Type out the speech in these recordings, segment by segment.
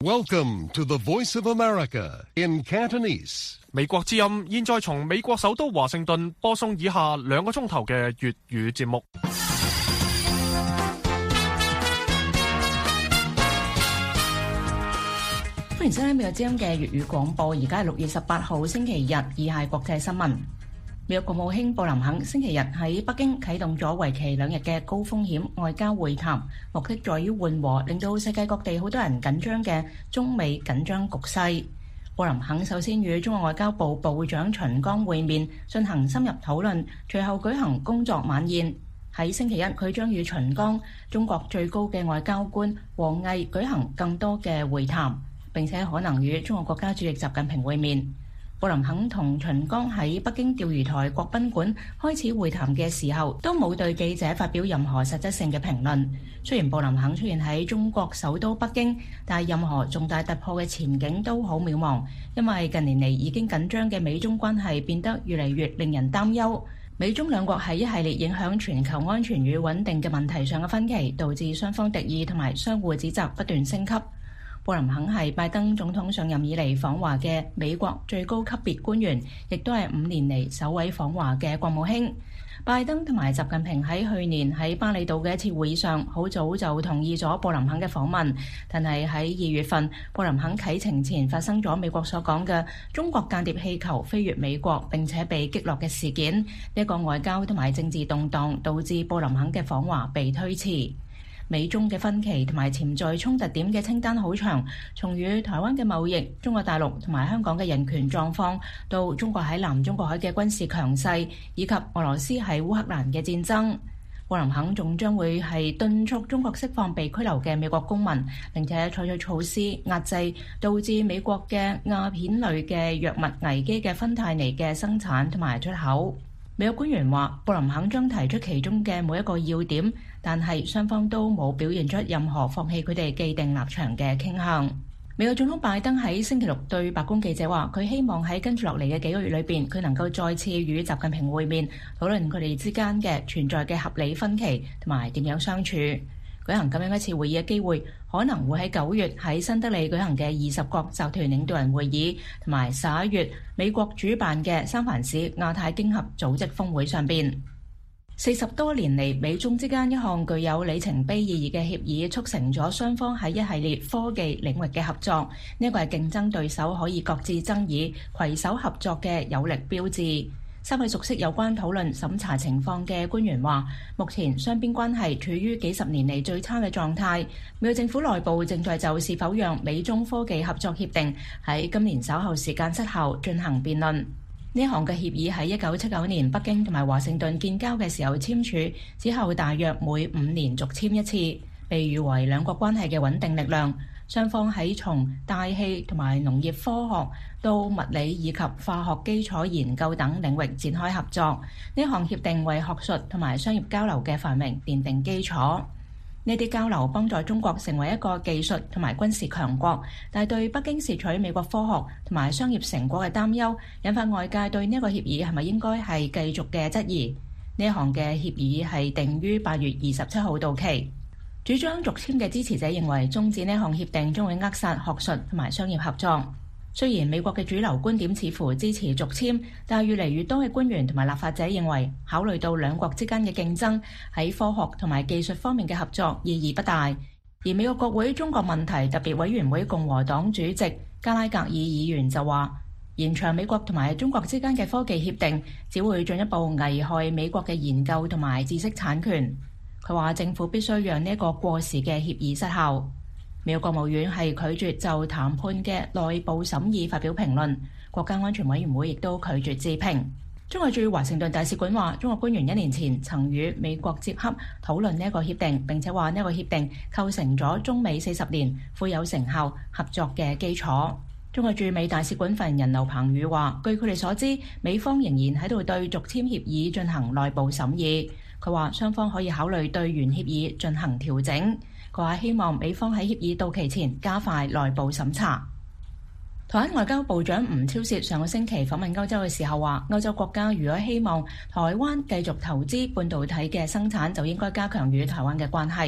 Welcome to the Voice of America in Cantonese. 美國之音現在從美國首都華盛頓播送以下2個鐘頭嘅粵語節目。 歡迎收聽美國之音嘅粵語廣播，而家係6月18號星期日，以下國際新聞。美國國務卿布林肯星期日喺北京啟動咗為期2日嘅高風險外交會談，目的在於緩和令到世界各地好多人緊張嘅中美緊張局勢。布林肯首先與中國外交部部長秦剛會面，進行深入討論，隨後舉行工作晚宴。喺星期一，佢將與秦剛、中國最高嘅外交官王毅舉行更多嘅會談，並且可能與中國國家主席習近平會面。布林肯同秦剛喺北京釣魚台國賓館開始會談嘅時候，都冇對記者發表任何實質性嘅評論。雖然布林肯出現喺中國首都北京，但係任何重大突破嘅前景都好渺茫，因為近年嚟已經緊張嘅美中關係變得越嚟越令人擔憂。美中兩國喺一系列影響全球安全與穩定嘅問題上嘅分歧，導致雙方敵意同埋相互指責不斷升級。布林肯係拜登總統上任以嚟訪華嘅美國最高級別官員，亦都係5年嚟首位訪華嘅國務卿。拜登同埋習近平喺去年喺巴厘島嘅一次會議上，好早就同意咗布林肯嘅訪問，但係喺2月份，布林肯啟程前發生咗美國所講嘅中國間諜氣球飛越美國並且被擊落嘅事件，呢個外交同埋政治動盪導致布林肯嘅訪華被推遲。美中嘅分歧同埋潛在衝突點嘅清單好長，從與台灣嘅貿易、中國大陸同埋香港嘅人權狀況，到中國喺南中國海嘅軍事強勢，以及俄羅斯喺烏克蘭嘅戰爭。布林肯仲將會係敦促中國釋放被拘留嘅美國公民，並且採取措施壓制導致美國嘅鴉片類嘅藥物危機嘅芬太尼嘅生產同埋出口。美國官員話，布林肯將提出其中嘅每一個要點，但係雙方都冇表現出任何放棄佢哋既定立場嘅傾向。美國總統拜登喺星期六對白宮記者話，佢希望喺跟住落嚟嘅幾個月裏邊，佢能夠再次與習近平會面，討論佢哋之間嘅存在嘅合理分歧同埋點樣相處。舉行咁樣一次會議嘅機會，可能會喺9月喺新德里舉行嘅20國集團領導人會議，同埋11月美國主辦嘅三藩市亞太經合組織峰會上邊。40多年嚟，美中之間一項具有里程碑意義嘅協議，促成咗雙方喺一系列科技領域嘅合作。呢個係競爭對手可以各自爭議、攜手合作嘅有力標誌。3位熟悉有關討論審查情況嘅官員話，目前雙邊關係處於幾十年嚟最差嘅狀態。美國政府內部正在就是否讓美中科技合作協定喺今年稍後時間失效進行辯論。呢項嘅協議喺1979年北京同埋華盛頓建交嘅時候簽署，之後大約每5年續簽一次，被譽為兩國關係嘅穩定力量。雙方喺從大氣同埋農業科學到物理以及化學基礎研究等領域展開合作。呢項協定為學術同埋商業交流嘅繁榮奠定基礎。呢啲交流幫助中國成為一個技術同埋軍事強國，但係對北京竊取美國科學同埋商業成果嘅擔憂，引發外界對呢個協議係咪應該係繼續嘅質疑。呢項嘅協議係定於8月27號到期。主張續簽嘅支持者認為，終止呢項協定將會扼殺學術同埋商業合作。雖然美國嘅主流觀點似乎支持續簽，但係越嚟越多嘅官員同埋立法者認為，考慮到兩國之間嘅競爭，喺科學同埋技術方面嘅合作意義不大。而美國國會中國問題特別委員會共和黨主席加拉格爾議員就話，延長美國同埋中國之間嘅科技協定，只會進一步危害美國嘅研究同埋知識產權。佢話政府必須讓呢個過時嘅協議失效。美國國務院係拒絕就談判嘅內部審議發表評論，國家安全委員會亦都拒絕置評。中國駐華盛頓大使館話，中國官員1年前曾與美國接洽討論呢一個協定，並且話呢個協定構成咗中美40年富有成效合作嘅基礎。中國駐美大使館發言人劉鵬宇話，據佢哋所知，美方仍然喺度對續簽協議進行內部審議。佢話雙方可以考慮對原協議進行調整。佢話希望美方喺協議到期前加快內部審查。台灣外交部長吳釗燮上個星期訪問歐洲嘅時候話，歐洲國家如果希望台灣繼續投資半導體嘅生產，就應該加強與台灣嘅關係。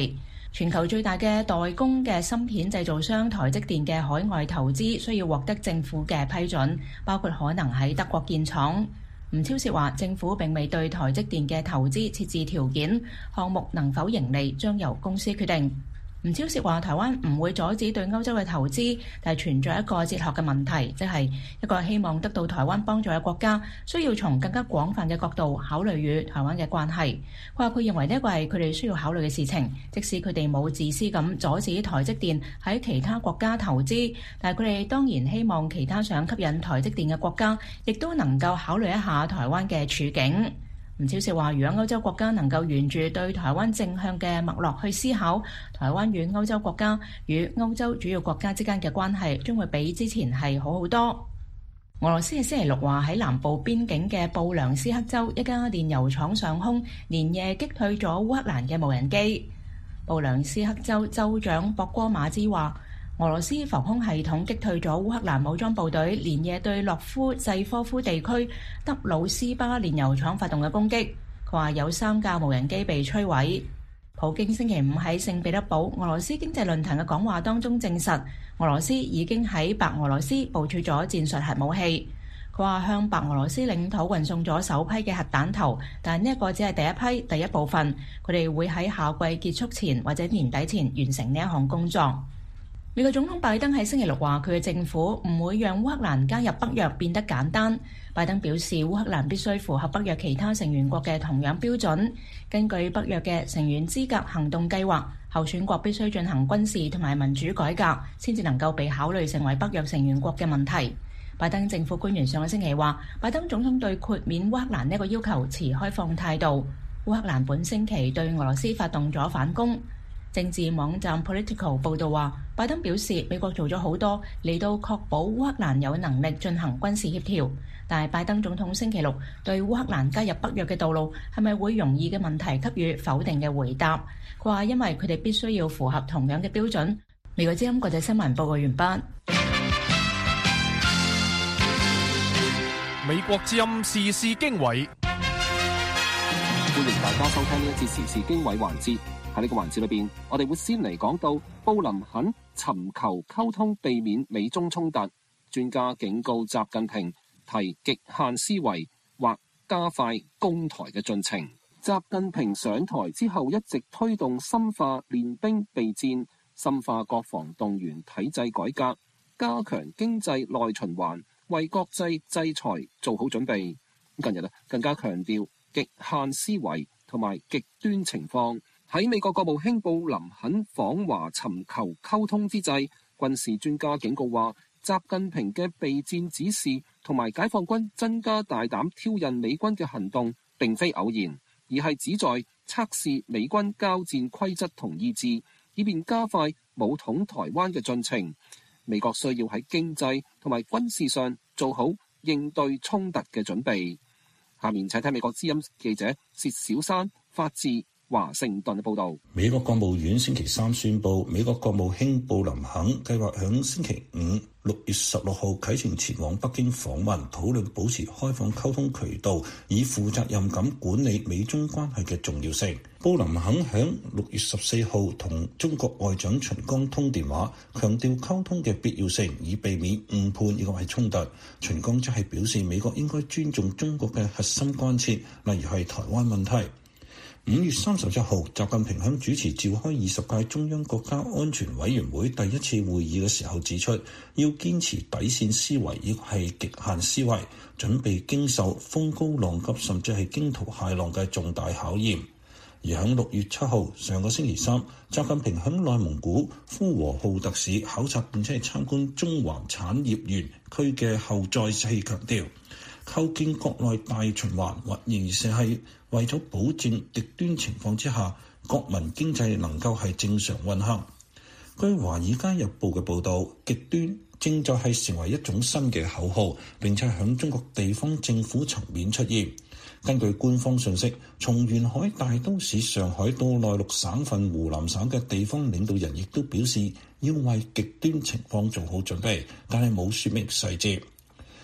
全球最大嘅代工嘅芯片製造商台積電嘅海外投資需要獲得政府嘅批准，包括可能喺德國建廠。吳釗燮話，政府並未對台積電嘅投資設置條件，項目能否盈利將由公司決定。吳釗燮話，台灣唔會阻止對歐洲嘅投資，但係存在一個哲學嘅問題，即係一個希望得到台灣幫助嘅國家，需要從更加廣泛嘅角度考慮與台灣嘅關係。佢話佢認為呢一個係佢哋需要考慮嘅事情，即使佢哋冇自私咁阻止台積電喺其他國家投資，但係佢哋當然希望其他想吸引台積電嘅國家，亦都能夠考慮一下台灣嘅處境。吳釗燮話，如果歐洲國家能夠沿住對台灣正向嘅脈絡去思考，台灣與歐洲國家與歐洲主要國家之間嘅關係將會比之前係好好多。俄羅斯喺星期六話喺南部邊境嘅布良斯克州一家煉油廠上空連夜擊退咗烏克蘭嘅無人機。布良斯克州州長博戈馬茲話，俄羅斯防空系統擊退咗烏克蘭武裝部隊連夜對洛夫濟科夫地區德魯斯巴煉油廠發動嘅攻擊。佢話有3架無人機被摧毀。普京星期五喺聖彼得堡俄羅斯經濟論壇嘅講話當中證實，俄羅斯已經喺白俄羅斯部署咗戰術核武器。佢話向白俄羅斯領土運送咗首批嘅核彈頭，但呢一個只係第一部分，佢哋會喺夏季結束前或者年底前完成呢一項工作。美國總統拜登喺星期六話，佢嘅政府唔會讓烏克蘭加入北約變得簡單。拜登表示，烏克蘭必須符合北約其他成員國嘅同樣標準。根據北約嘅成員資格行動計劃，候選國必須進行軍事同埋民主改革，先至能夠被考慮成為北約成員國嘅問題。拜登政府官員上個星期話，拜登總統對豁免烏克蘭呢個要求持開放態度。烏克蘭本星期對俄羅斯發動咗反攻。政治網站 Politico 報導話，拜登表示美國做咗好多嚟到確保烏克蘭有能力進行軍事協調，但係拜登總統星期六對烏克蘭加入北約嘅道路係咪會容易嘅問題給予否定嘅回答。佢話因為佢哋必須要符合同樣嘅標準。美國之音國際新聞報告完畢。 美國之音時事經緯， 歡迎大家收聽呢一節時事經緯環節。喺呢個環節裏邊，我哋會先嚟講到布林肯尋求溝通避免美中衝突，專家警告習近平提極限思維或加快攻台嘅進程。習近平上台之後一直推動深化練兵備戰，深化國防動員體制改革，加強經濟內循環，為國際制裁做好準備。近日更加強調極限思維同埋極端情況。喺美國國務卿布林肯訪華尋求溝通之際，軍事專家警告話，習近平嘅備戰指示同埋解放軍增加大膽挑釁美軍嘅行動並非偶然，而係旨在測試美軍交戰規則同意志，以便加快武統台灣嘅進程。美國需要喺經濟同埋軍事上做好應對衝突嘅準備。下面請睇美國之音記者薛小山發自華盛頓嘅報道。 美國國務院星期三宣布，美國國務卿布林肯計劃響星期五6月16號啟程前往北京訪問，討論保持開放溝通渠道，以負責任咁管理美中關係嘅重要性。布林肯響6月14號同中國外長秦剛通電話，強調溝通嘅必要性，以避免誤判以及係衝突。秦剛則係表示，美國應該尊重中國嘅核心關切，例如係台灣問題。5月31號，習近平喺主持召開20屆中央國家安全委員會第一次會議嘅時候指出，要堅持底線思維，亦係極限思維，準備經受風高浪急甚至係驚濤駭浪嘅重大考驗。而喺6月7號，上個星期三，習近平喺內蒙古呼和浩特市考察並且係參觀中環產業園區嘅後，再次強調構建國內大循環，或仍然係為咗保證極端情況之下國民經濟能夠係正常運行。據《華爾街日報》嘅報導，極端正在係成為一種新嘅口號，並且響中國地方政府層面出現。根據官方信息，從沿海大都市上海到內陸省份湖南省嘅地方領導人亦都表示要為極端情況做好準備，但係冇說明細節。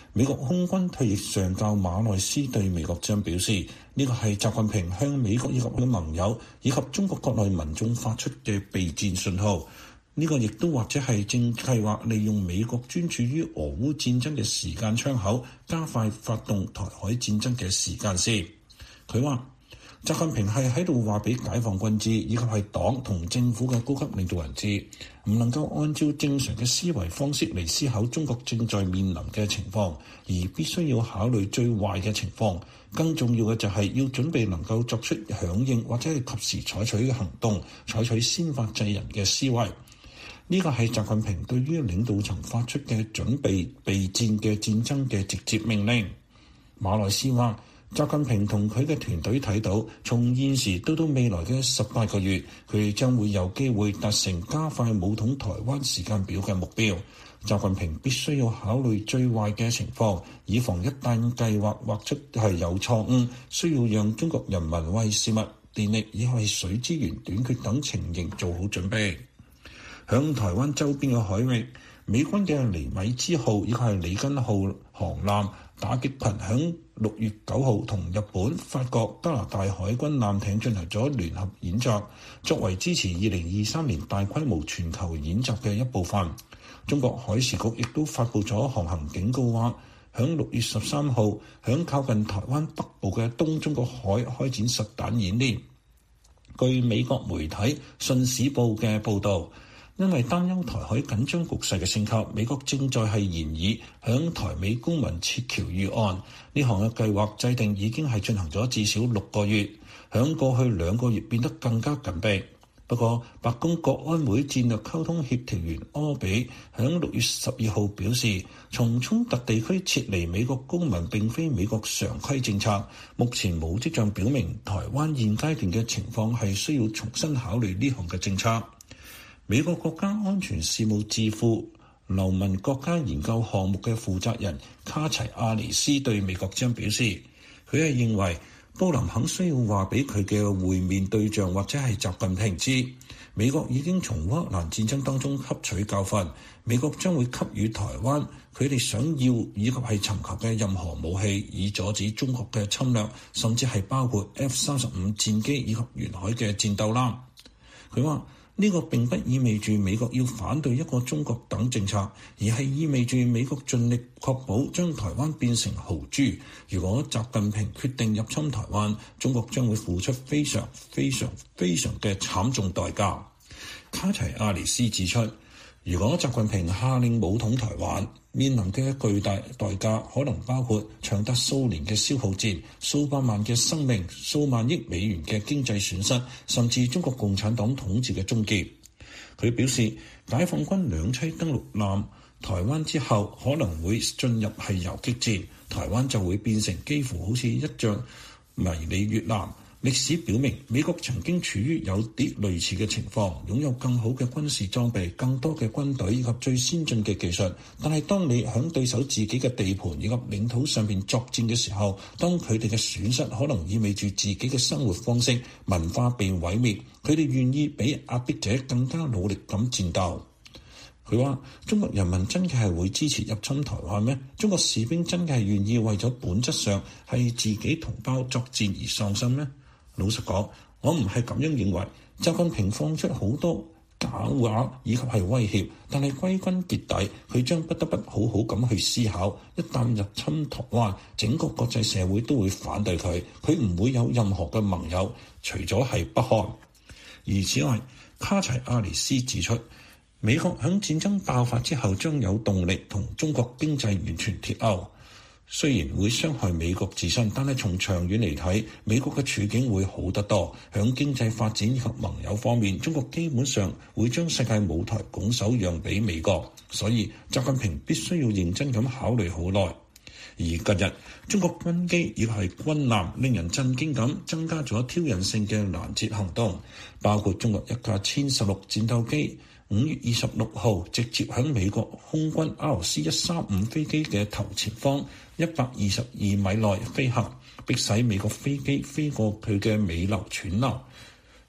美國空軍退役上校馬內斯對美國之音表示，呢個係習近平向美國以及佢嘅盟友以及中國國內民眾發出嘅備戰信號。呢個亦都或者係正計劃利用美國專注於俄烏戰爭嘅時間窗口，加快發動台海戰爭嘅時間線。佢話習近平係喺度話俾解放軍知，以及係黨同政府嘅高級領導人知，唔能夠按照正常嘅思維方式嚟思考中國正在面臨嘅情況，而必須要考慮最壞嘅情況。更重要嘅就係要準備能夠作出響應或者係及時採取行動，採取先發制人嘅思維。呢個係習近平對於領導層發出嘅準備備戰嘅戰爭嘅直接命令。馬來斯話，習近平同佢嘅團隊睇到，從現時到未來嘅18個月，佢哋將會有機會達成加快武統台灣時間表嘅目標。習近平必須要考慮最壞嘅情況，以防一旦計劃或者係有錯誤，需要讓中國人民為事物、電力以及水資源短缺等情形做好準備。響台灣周邊嘅海域，美軍嘅尼米茲號以及係里根號航艦打擊群響6月9號同日本、法國、加拿大海軍艦艇進行咗聯合演習，作為支持2023年大規模全球演習嘅一部分。中國海事局亦都發布咗航行警告，話響6月13號響靠近台灣北部嘅東中國海開展實彈演練。據美國媒體《信使報》嘅報導，因為擔憂台海緊張局勢嘅升級，美國正在係研議響台美公民撤僑預案。呢項嘅計劃制定已經係進行咗至少6個月，響過去2個月變得更加緊迫。不過，白宮國安會戰略溝通協調員柯比響6月12號表示，從衝突地區撤離美國公民並非美國常規政策，目前冇跡象表明台灣現階段嘅情況係需要重新考慮呢項嘅政策。美國國家安全事務智庫流民國家研究項目嘅負責人卡齊亞尼斯對美國之音表示，佢係認為布林肯需要話俾佢嘅會面對象或者係習近平知，美國已經從烏克蘭戰爭當中吸取教訓，美國將會給予台灣佢哋想要以及係尋求嘅任何武器，以阻止中國嘅侵略，甚至係包括 F-35 戰機以及沿海嘅戰鬥艦。佢話呢個並不意味住美國要反對一個中國等政策，而係意味住美國盡力確保將台灣變成豪豬。如果習近平決定入侵台灣，中國將會付出非常嘅慘重代價。卡齊亞尼斯指出，如果習近平下令武統台灣，面臨嘅巨大代價可能包括長達數年嘅消耗戰、數百萬嘅生命、數萬億美元嘅經濟損失，甚至中國共產黨統治嘅終結。佢表示，解放軍2棲登陸艦台灣之後，可能會進入係游擊戰，台灣就會變成幾乎好似一仗迷你越南。歷史表明，美國曾經處於有啲類似嘅情況，擁有更好嘅軍事裝備、更多嘅軍隊以及最先進嘅技術。但係當你喺對手自己嘅地盤以及領土上邊作戰嘅時候，當佢哋嘅損失可能意味住自己嘅生活方式、文化被毀滅，佢哋願意比壓迫者更加努力咁戰鬥。佢話：中國人民真嘅係會支持入侵台灣咩？中國士兵真嘅係願意為咗本質上係自己同胞作戰而喪生咩？老實講，我唔係咁樣認為。習近平放出好多假話以及係威脅，但係歸根結底，佢將不得不好好咁去思考，一旦入侵台灣，整個國際社會都會反對佢，佢唔會有任何嘅盟友，除咗係北韓。而此外，卡齊亞尼斯指出，美國喺戰爭爆發之後將有動力同中國經濟完全脫鈎。雖然會傷害美國自身，但係從長遠嚟睇，美國嘅處境會好得多。響經濟發展以及盟友方面，中國基本上會將世界舞台拱手讓俾美國。所以習近平必須要認真咁考慮好耐。而近日，中國軍機亦係軍艦令人震驚咁增加咗挑釁性嘅攔截行動，包括中國一架殲16戰鬥機5月26號直接響美國空軍 RC-135飛機嘅頭前方122米內飛行，迫使美國飛機飛過佢嘅尾樓串流。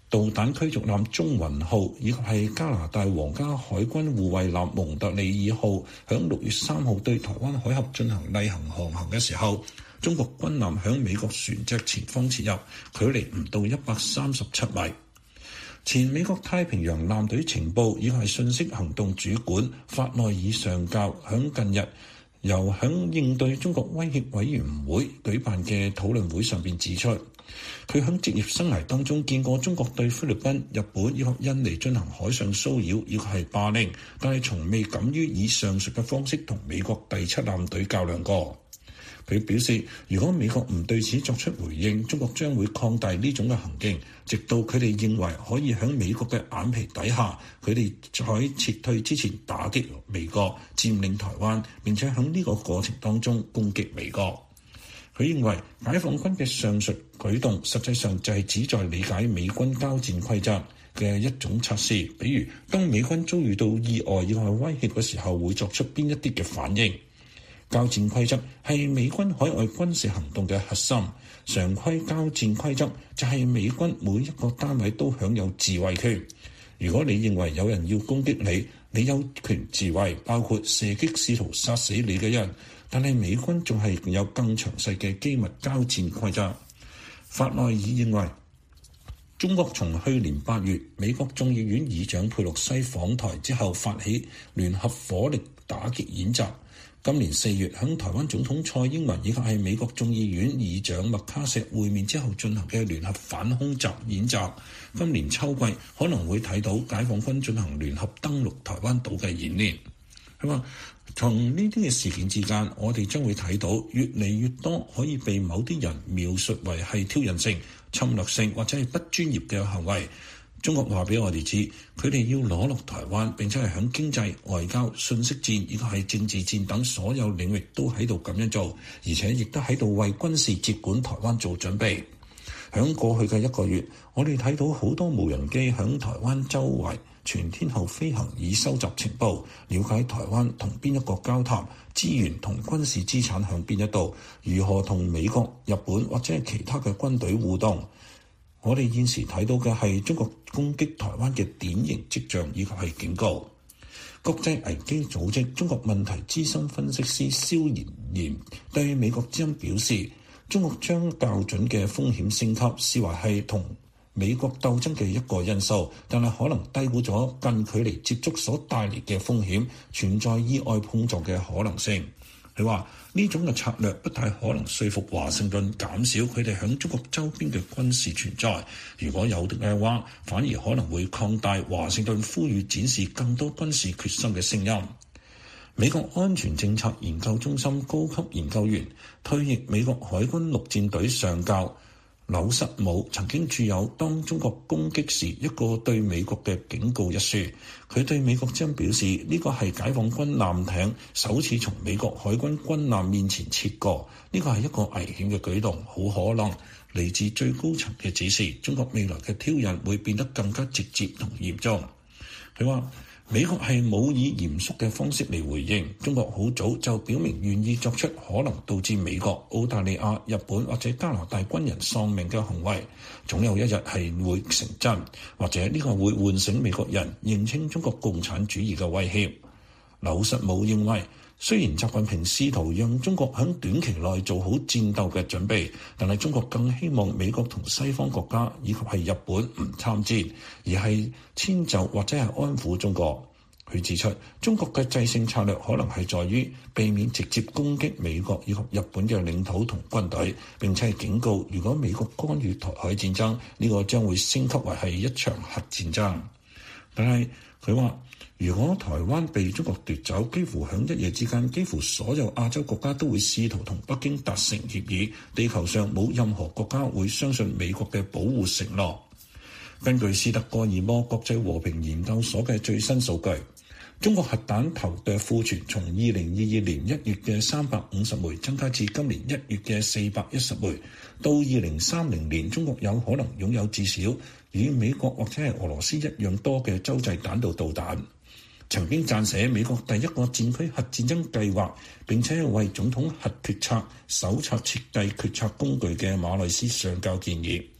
導彈驅逐艦中雲號以及係加拿大皇家海軍護衛艦蒙特利爾號響6月3號對台灣海峽進行例行航行嘅時候，中國軍艦響美國船隻前方切入，距離唔到137米。前美國太平洋艦隊情報以及係信息行動主管法內爾上校響近日由響應對中國威脅委員會舉辦嘅討論會上邊指出，佢響職業生涯當中見過中國對菲律賓、日本以及印尼進行海上騷擾以及係霸凌，但係從未敢於以上述嘅方式同美國第7艦隊較量過。佢表示，如果美國唔對此作出回應，中國將會擴大呢種嘅行徑，直到佢哋認為可以喺美國嘅眼皮底下，佢哋喺撤退之前打擊美國，佔領台灣，並且喺呢個過程當中攻擊美國。佢認為解放軍嘅上述舉動實際上就係旨在理解美軍交戰規則嘅一種測試，比如當美軍遭遇到意外以及威脅嘅時候，會作出邊一啲嘅反應。交戰規則係美軍海外軍事行動嘅核心，常規交戰規則就係美軍每一個單位都享有自衛權。如果你認為有人要攻擊你，你有權自衛，包括射擊試圖殺死你嘅人。但係美軍仲係有更詳細嘅機密交戰規則。法內爾認為，中國從去年8月美國眾議院議長佩洛西訪台之後發起聯合火力打擊演習。今年4月響台灣總統蔡英文以及係美國眾議院議長麥卡錫會面之後進行嘅聯合反空襲演習，今年秋季可能會睇到解放軍進行聯合登陸台灣島嘅演練。佢話，從呢啲嘅事件之間，我哋將會睇到越嚟越多可以被某啲人描述為係挑釁性、侵略性或者係不專業嘅行為。中國話俾我哋知，佢哋要攞落台灣，並且係響經濟、外交、信息戰以及係政治戰等所有領域都喺度咁樣做，而且亦都喺度為軍事接管台灣做準備。響過去嘅1個月，我哋睇到好多無人機響台灣周圍全天候飛行，以收集情報，了解台灣同邊一個交談，資源同軍事資產向邊一度，如何同美國、日本或者係其他嘅軍隊互動。我哋現時睇到嘅係中國攻擊台灣嘅典型跡象以及係警告。國際危機組織中國問題資深分析師蕭延炎對美國之音表示，中國將較準嘅風險升級視為係同美國鬥爭嘅一個因素，但係可能低估咗近距離接觸所帶嚟嘅風險，存在意外碰撞嘅可能性。佢話呢種嘅策略不太可能說服華盛頓減少佢哋響中國周邊嘅軍事存在，如果有嘅話，反而可能會擴大華盛頓呼籲展示更多軍事決心嘅聲音。美國安全政策研究中心高級研究員、退役美國海軍陸戰隊上校紐什姆曾經著有《當中國攻擊時一個對美國嘅警告》一書，佢對美國之音表示，呢個係解放軍艦艇首次從美國海軍軍艦面前切過，呢個係一個危險嘅舉動，好可能嚟自最高層嘅指示，中國未來嘅挑釁會變得更加直接同嚴重。佢話美國係冇以嚴肅嘅方式嚟回應，中國好早就表明願意作出可能導致美國、澳大利亞、日本或者加拿大軍人喪命嘅行為，總有一日係會成真，或者呢個會喚醒美國人認清中國共產主義嘅威脅。紐什姆認為，雖然習近平試圖讓中國喺短期內做好戰鬥嘅準備，但係中國更希望美國同西方國家以及係日本唔參戰，而係遷就或者係安撫中國。佢指出，中國嘅制勝策略可能係在於避免直接攻擊美國以及日本嘅領土同軍隊，並且係警告，如果美國干預台海戰爭，呢個將會升級為係一場核戰爭。但係佢話，如果台灣被中國奪走，幾乎響一夜之間，幾乎所有亞洲國家都會試圖同北京達成協議，地球上冇任何國家會相信美國嘅保護承諾。根據斯德哥爾摩國際和平研究所嘅最新數據，中國核彈頭嘅庫存從2022年1月嘅350枚增加至今年1月嘅410枚，到2030年，中國有可能擁有至少與美國或者係俄羅斯一樣多嘅洲際彈道導彈。曾經撰寫美國第一個戰區核戰爭計劃，並且為總統核決策手冊設計決策工具嘅馬內斯上校建議，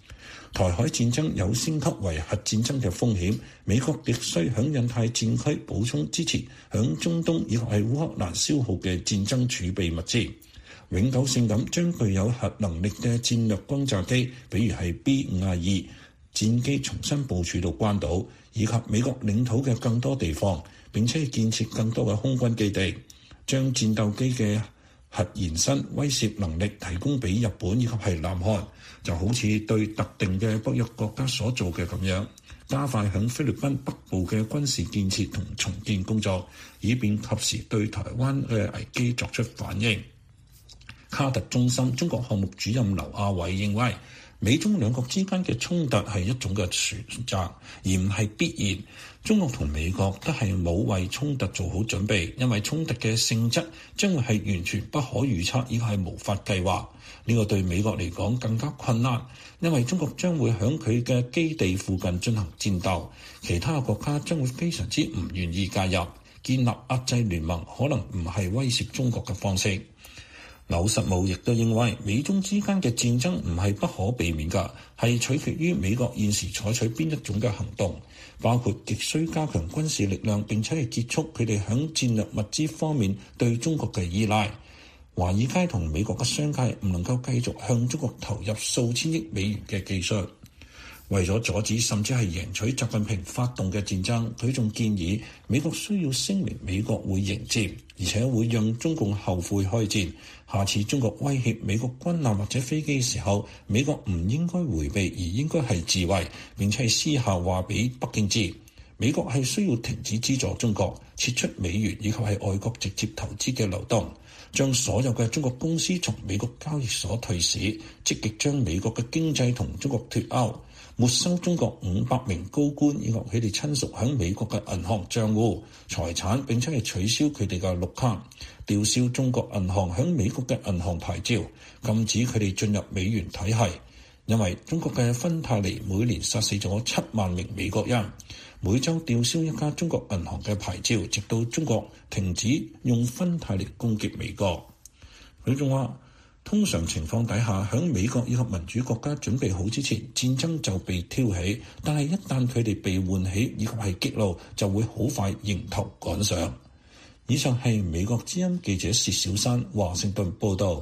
台海戰爭有升級為核戰爭嘅風險，美國亦需響印太戰區補充支持響中東以及係烏克蘭消耗嘅戰爭儲備物資。永久性咁將具有核能力嘅戰略轟炸機，比如係 B-52戰機重新部署到關島以及美國領土嘅更多地方，並且建設更多嘅空軍基地，將戰鬥機嘅核延伸威懾能力提供俾日本以及係南韓，就好似對特定嘅北約國家所做嘅咁樣，加快響菲律賓北部嘅軍事建設同重建工作，以便及時對台灣嘅危機作出反應。卡特中心中國項目主任劉亞偉認為，美中兩國之間嘅衝突係一種嘅選擇，而唔係必然。中國同美國都係冇為衝突做好準備，因為衝突嘅性質將會係完全不可預測，亦係無法計劃。呢個對美國嚟講更加困難，因為中國將會響佢嘅基地附近進行戰鬥，其他國家將會非常之唔願意介入，建立壓制聯盟可能唔係威懾中國嘅方式。劉實武亦都認為，美中之間嘅戰爭唔係不可避免㗎，係取決於美國現時採取邊一種嘅行動，包括極需加強軍事力量，並且係結束佢哋響戰略物資方面對中國嘅依賴。華爾街同美國嘅商界唔能夠繼續向中國投入數千億美元嘅技術。為咗阻止甚至係贏取習近平發動嘅戰爭，佢仲建議美國需要聲明美國會迎戰，而且會讓中共後悔開戰。下次中國威脅美國軍艦或者飛機嘅時候，美國唔應該迴避，而應該係自衛，並且係私下話俾北京知，美國係需要停止資助中國，撤出美元以及係外國直接投資嘅流動，將所有嘅中國公司從美國交易所退市，積極將美國嘅經濟同中國脫鈎，沒收中國500名高官以及佢哋親屬喺美國嘅銀行賬戶財產，並且係取消佢哋嘅綠卡，吊銷中國銀行喺美國嘅銀行牌照，禁止佢哋進入美元體系。因為中國嘅芬太尼每年殺死咗7萬名美國人，每週吊銷一家中國銀行嘅牌照，直到中國停止用芬太尼攻擊美國。佢仲話，通常情況底下，響美國以及民主國家準備好之前，戰爭就被挑起，但係一旦佢哋被喚起以及係激怒，就會好快迎頭趕上。以上係美國之音記者薛小山華盛頓報道。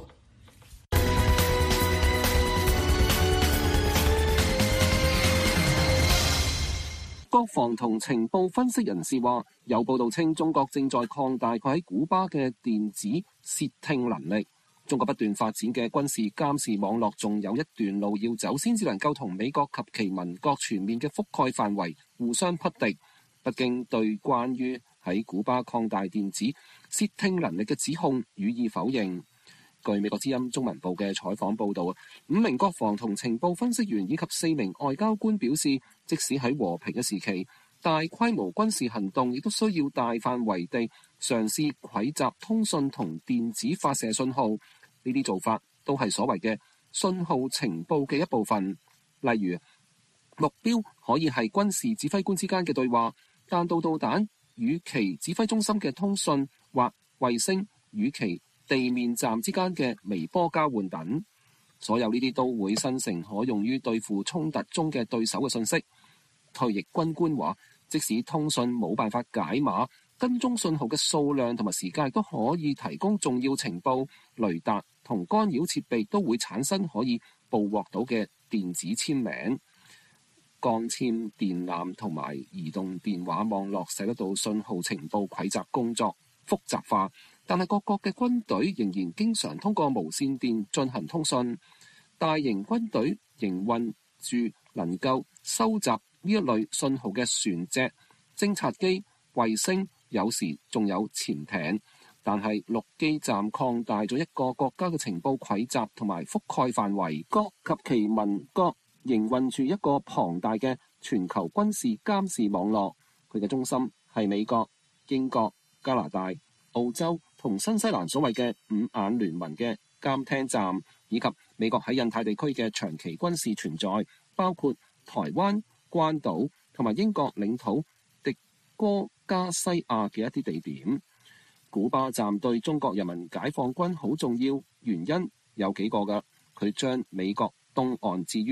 國防同情報分析人士話，有報道稱中國正在擴大佢喺古巴嘅電子竊聽能力。中國不斷發展嘅軍事監視網絡仲有一段路要走，先至能夠同美國及其盟國全面嘅覆蓋範圍互相匹敵。北京對關於喺古巴擴大電子竊聽能力嘅指控予以否認。據美國之音中文部嘅採訪報導，5名國防同情報分析員以及4名外交官表示，即使喺和平嘅時期，大規模軍事行動亦都需要大範圍地嘗試蒐集通訊同電子發射信號。呢啲做法都係所謂嘅信號情報嘅一部分。例如，目標可以係軍事指揮官之間嘅對話、彈道導彈與其指揮中心嘅通訊，或衛星與其地面站之間嘅微波交換等。所有呢啲都會生成可用於對付衝突中嘅對手嘅信息。退役軍官話，即使通訊冇辦法解碼，跟蹤信號嘅數量同埋時間都可以提供重要情報。雷達同干擾設備都會產生可以捕獲到嘅電子簽名。鋼纖電纜同埋移動電話網絡使得到信號情報蒐集工作複雜化，但係各國嘅軍隊仍然經常通過無線電進行通訊。大型軍隊營運住能夠收集呢一類信號嘅船隻、偵察機、衛星，有時仲有潛艇。但係陸基站擴大咗一個國家嘅情報蒐集同埋覆蓋範圍，國及其盟國營運住一個龐大嘅全球軍事監視網絡。佢嘅中心係美國、英國、加拿大、澳洲同新西蘭所謂嘅5眼聯盟嘅監聽站，以及美國喺印太地區嘅長期軍事存在，包括台灣、關島同埋英國領土迪戈加西亞嘅一啲地點。古巴站對中國人民解放軍好重要，原因有幾個㗎。佢將美國東岸置於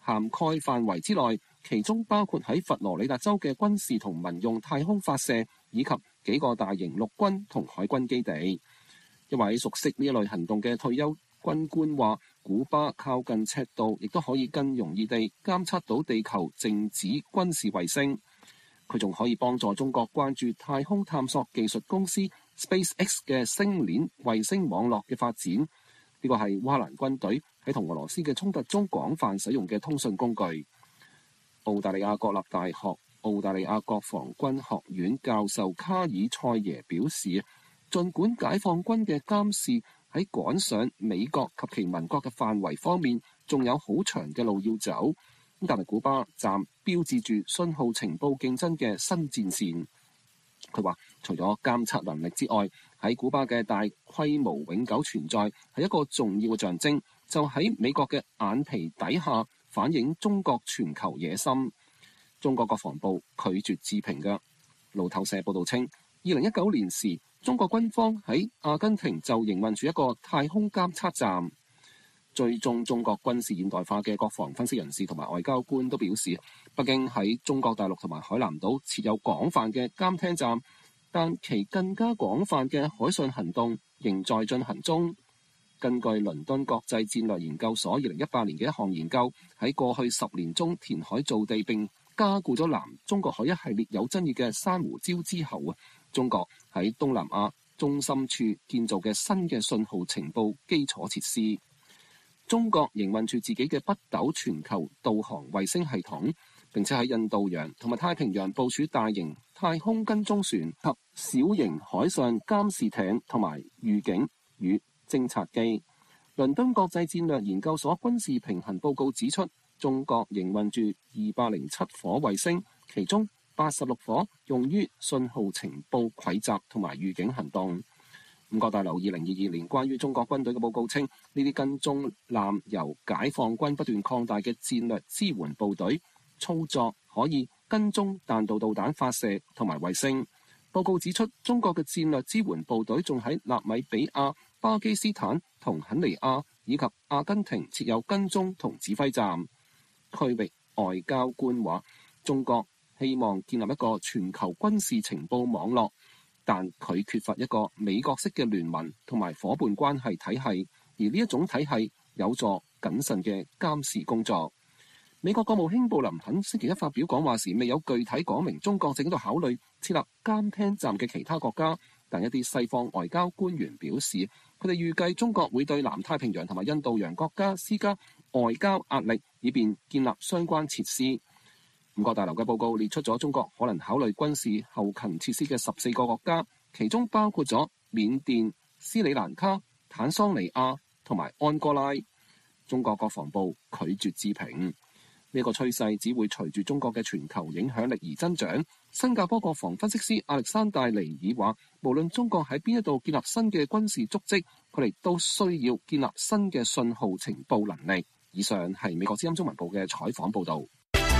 涵蓋範圍之內，其中包括喺佛羅里達州嘅軍事同民用太空發射，以及幾個大型陸軍同海軍基地。一位熟悉呢一類行動嘅退休軍官話，古巴靠近赤道，亦都可以更容易地監測到地球靜止軍事衛星。佢仲可以幫助中國關注太空探索技術公司 SpaceX 嘅星鏈衛星網絡嘅發展。呢個係烏克蘭軍隊喺同俄羅斯嘅衝突中廣泛使用嘅通訊工具。澳大利亞國立大學澳大利亞國防軍學院教授卡爾塞耶表示，儘管解放軍嘅監視喺趕上美國及其盟國嘅範圍方面仲有好長嘅路要走，但係古巴站標誌住信號情報競爭嘅新戰線。佢話除咗監測能力之外，喺古巴嘅大規模永久存在係一個重要嘅象徵，就喺美國嘅眼皮底下反映中國全球野心。中國國防部拒絕置評嘅。路透社報道稱，2019年時中國軍方喺阿根廷就營運住一個太空監測站。追蹤中國軍事現代化嘅國防分析人士同埋外交官都表示，北京喺中國大陸同埋海南島設有廣泛嘅監聽站，但其更加廣泛嘅海上行動仍在進行中。根據倫敦國際戰略研究所2018年嘅一項研究，喺過去10年中填海造地並加固咗南中國海一系列有爭議嘅珊瑚礁之後，中國喺東南亞中心處建造嘅新嘅信號情報基礎設施。中國營運住自己嘅北斗全球導航衛星系統，並且喺印度洋同埋太平洋部署大型太空跟蹤船及小型海上監視艇同埋預警與偵察機。倫敦國際戰略研究所軍事平衡報告指出，中國營運住207顆衛星，其中86顆用於信號情報蒐集同埋預警行動。五角大樓2022年關於中國軍隊嘅報告稱，呢啲跟蹤艦由解放軍不斷擴大嘅戰略支援部隊操作，可以跟蹤彈道導彈發射同埋衛星。報告指出，中國嘅戰略支援部隊仲喺納米比亞、巴基斯坦同肯尼亞以及阿根廷設有跟蹤同指揮站。區域外交官話，中國希望建立一個全球軍事情報網絡，但佢缺乏一個美國式嘅聯盟同埋夥伴關係體系，而呢一種體系有助謹慎嘅監視工作。美國國務卿布林肯星期一發表講話時，未有具體講明中國正喺度考慮設立監聽站嘅其他國家，但一啲西方外交官員表示，佢哋預計中國會對南太平洋同埋印度洋國家施加外交壓力，以便建立相關設施。五角大樓嘅報告列出咗中國可能考慮軍事後勤設施嘅14個國家，其中包括咗緬甸、斯里蘭卡、坦桑尼亞同埋安哥拉。中國國防部拒絕置評。呢個趨勢只會隨住中國嘅全球影響力而增長。新加坡國防分析師亞歷山大尼爾話，無論中國喺邊一度建立新嘅軍事足跡，佢哋都需要建立新嘅信號情報能力。以上係美國之音中文部嘅採訪報導。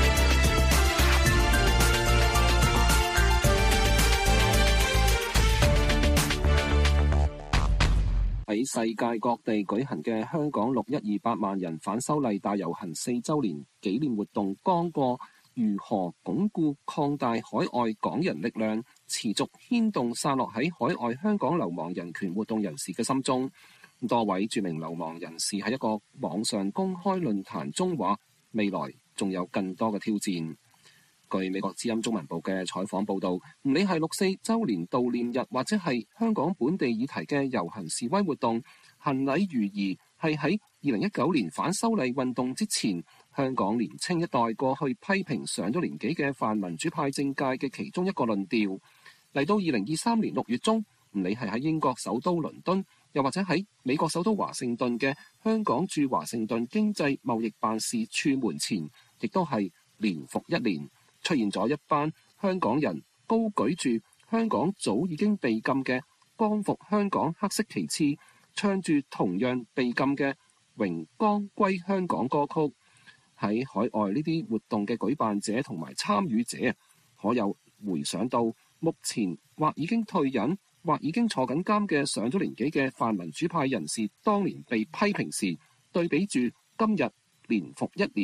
喺世界各地舉行嘅香港6·128萬人反修例大遊行4週年紀念活動剛過，如何鞏固擴大海外港人力量，持續牽動散落喺海外香港流亡人權活動人士嘅心中。多位著名流亡人士喺一個網上公開論壇中話，未來仲有更多嘅挑戰。據美國之音中文部嘅採訪報導，唔理係6·4週年悼念日，或者係香港本地議題嘅遊行示威活動，行禮如儀係喺2019年反修例運動之前，香港年青一代過去批評上咗年紀嘅泛民主派政界嘅其中一個論調。嚟到2023年6月中，唔理係喺英國首都倫敦，又或者喺美國首都華盛頓嘅香港駐華盛頓經濟貿易辦事處門前，亦都係年復一年，出現咗一班香港人高舉住香港早已經被禁嘅光復香港黑色旗幟，唱住同樣被禁嘅榮光歸香港歌曲。喺海外呢啲活動嘅舉辦者同埋參與者，可有回想到目前或已經退隱或已經坐緊監嘅上咗年紀嘅泛民主派人士當年被批評時，對比住今日年復一年，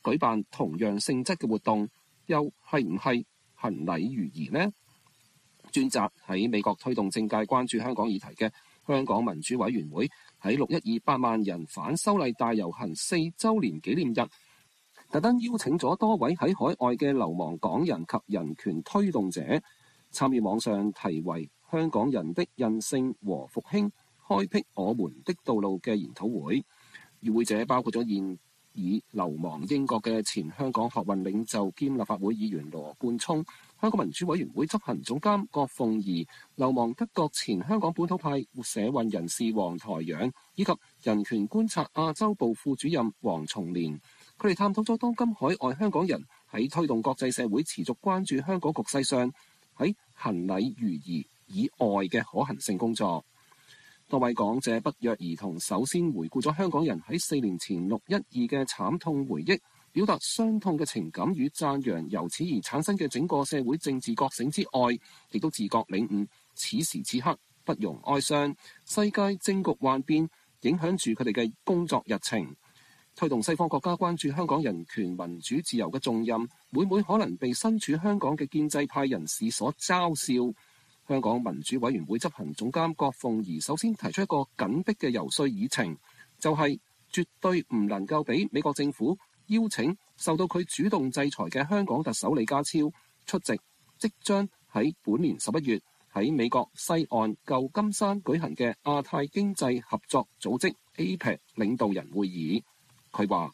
舉辦同樣性質嘅活動，又係唔係行禮如儀呢？專責喺美國推動政界關注香港議題嘅香港民主委員會喺612百萬人反修例大遊行4週年紀念日，特登邀請咗多位喺海外嘅流亡港人及人權推動者參與網上題為《香港人的韌性和復興，開闢我們的道路》嘅研討會。與會者包括咗現已流亡英國嘅前香港學運領袖兼立法會議員羅冠聰、香港民主委員會執行總監郭鳳儀、流亡德國前香港本土派社運人士黃台仰，以及人權觀察亞洲部副主任黃松年。佢哋探討咗當今海外香港人喺推動國際社會持續關注香港局勢上，喺行禮如儀以外嘅可行性工作。多位講者不約而同首先回顧咗香港人喺4年前612嘅慘痛回憶，表達傷痛嘅情感與讚揚，由此而產生嘅整個社會政治覺醒之外，亦都自覺領悟此時此刻不容哀傷，世界政局幻變，影響住佢哋嘅工作日程。推動西方國家關注香港人權民主自由嘅重任，每可能被身處香港嘅建制派人士所嘲笑。香港民主委員會執行總監郭鳳儀首先提出一個緊迫嘅游說議程，就係絕對唔能夠俾美國政府邀請受到佢主動制裁嘅香港特首李家超出席即將喺本年11月喺美國西岸舊金山舉行嘅亞太經濟合作組織 APEC 領導人會議。佢話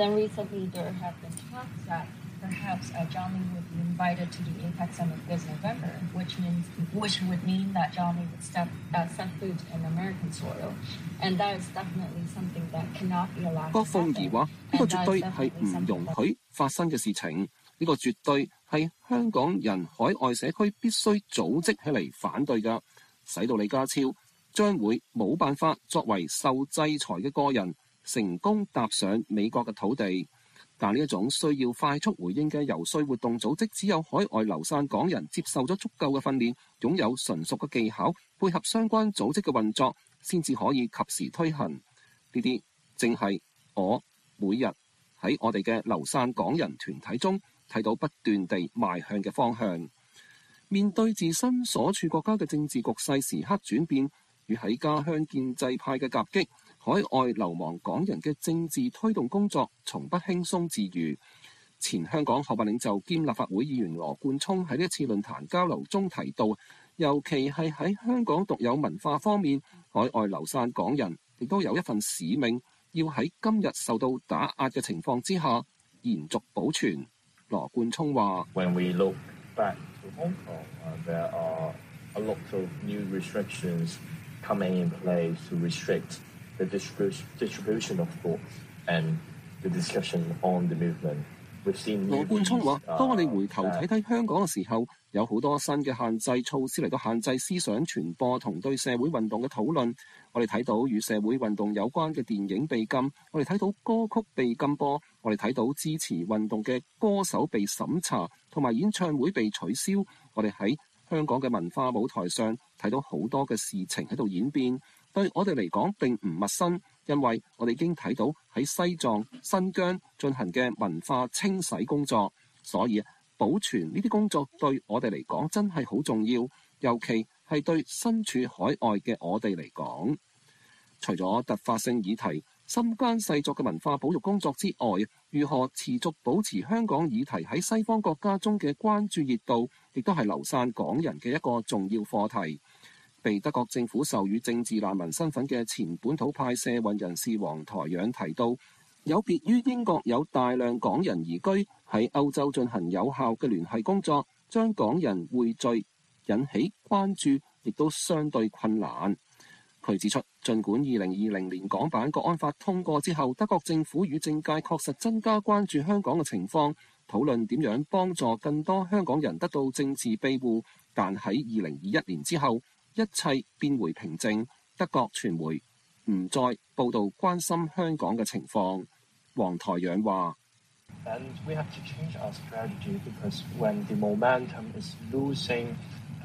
Perhaps John Lee would be invited to the APEC summit this November, which would mean that John Lee would set foot in American soil, and that is definitely something that cannot be allowed. 郭鳳儀話：呢個絕對係唔容許發生嘅事情，呢個絕對係香港人海外社區必須組織起嚟反對㗎，使到李家超將會冇辦法作為受制裁嘅個人成功踏上美國嘅土地。但呢一種需要快速回應嘅游說活動組織，只有海外流散港人接受咗足夠嘅訓練，擁有純熟嘅技巧，配合相關組織嘅運作，先至可以及時推行。呢啲正係我每日喺我哋嘅流散港人團體中睇到不斷地邁向嘅方向。面對自身所處國家嘅政治局勢時刻轉變，與喺家鄉建制派嘅夾擊，海外流亡港人嘅政治推動工作從不輕鬆自如。前香港學運領袖兼立法會議員羅冠聰喺呢一次論壇交流中提到，尤其係喺香港獨有文化方面，海外流散港人亦都有一份使命，要喺今日受到打壓嘅情況之下延續保存。羅冠聰話 ：When we look back to Hong Kong, there are a lot of new restrictions coming in place to restrict the distribution of thoughts and the discussion on the movement. 羅冠聰話：當我哋回頭睇睇香港嘅時候，有好多新嘅限制措施嚟到限制思想傳播同對社會運動嘅討論。我哋睇到與社會運動有關嘅電影被禁，我哋睇到歌曲被禁播，我哋睇到支持運動嘅歌手被審查，同埋演唱會被取消。我哋喺香港嘅文化舞台上睇到好多嘅事情喺度演變，對我哋嚟講並唔陌生，因為我哋已經睇到喺西藏、新疆進行嘅文化清洗工作，所以保存呢啲工作對我哋嚟講真係好重要，尤其係對身處海外嘅我哋嚟講。除咗突發性議題、深耕細作嘅文化保育工作之外，如何持續保持香港議題喺西方國家中嘅關注熱度，亦都係流散港人嘅一個重要課題。被德國政府授予政治難民身份嘅前本土派社運人士黃台仰提到，有別於英國有大量港人移居，喺歐洲進行有效嘅聯繫工作，將港人匯聚引起關注，亦都相對困難。佢指出，儘管2020年港版國安法通過之後，德國政府與政界確實增加關注香港嘅情況，討論點樣幫助更多香港人得到政治庇護，但喺2021年之後，一切變回平靜，德國傳媒唔再報導關心香港嘅情況。黃台仰話 ：And we have to change our strategy because when the momentum is losing,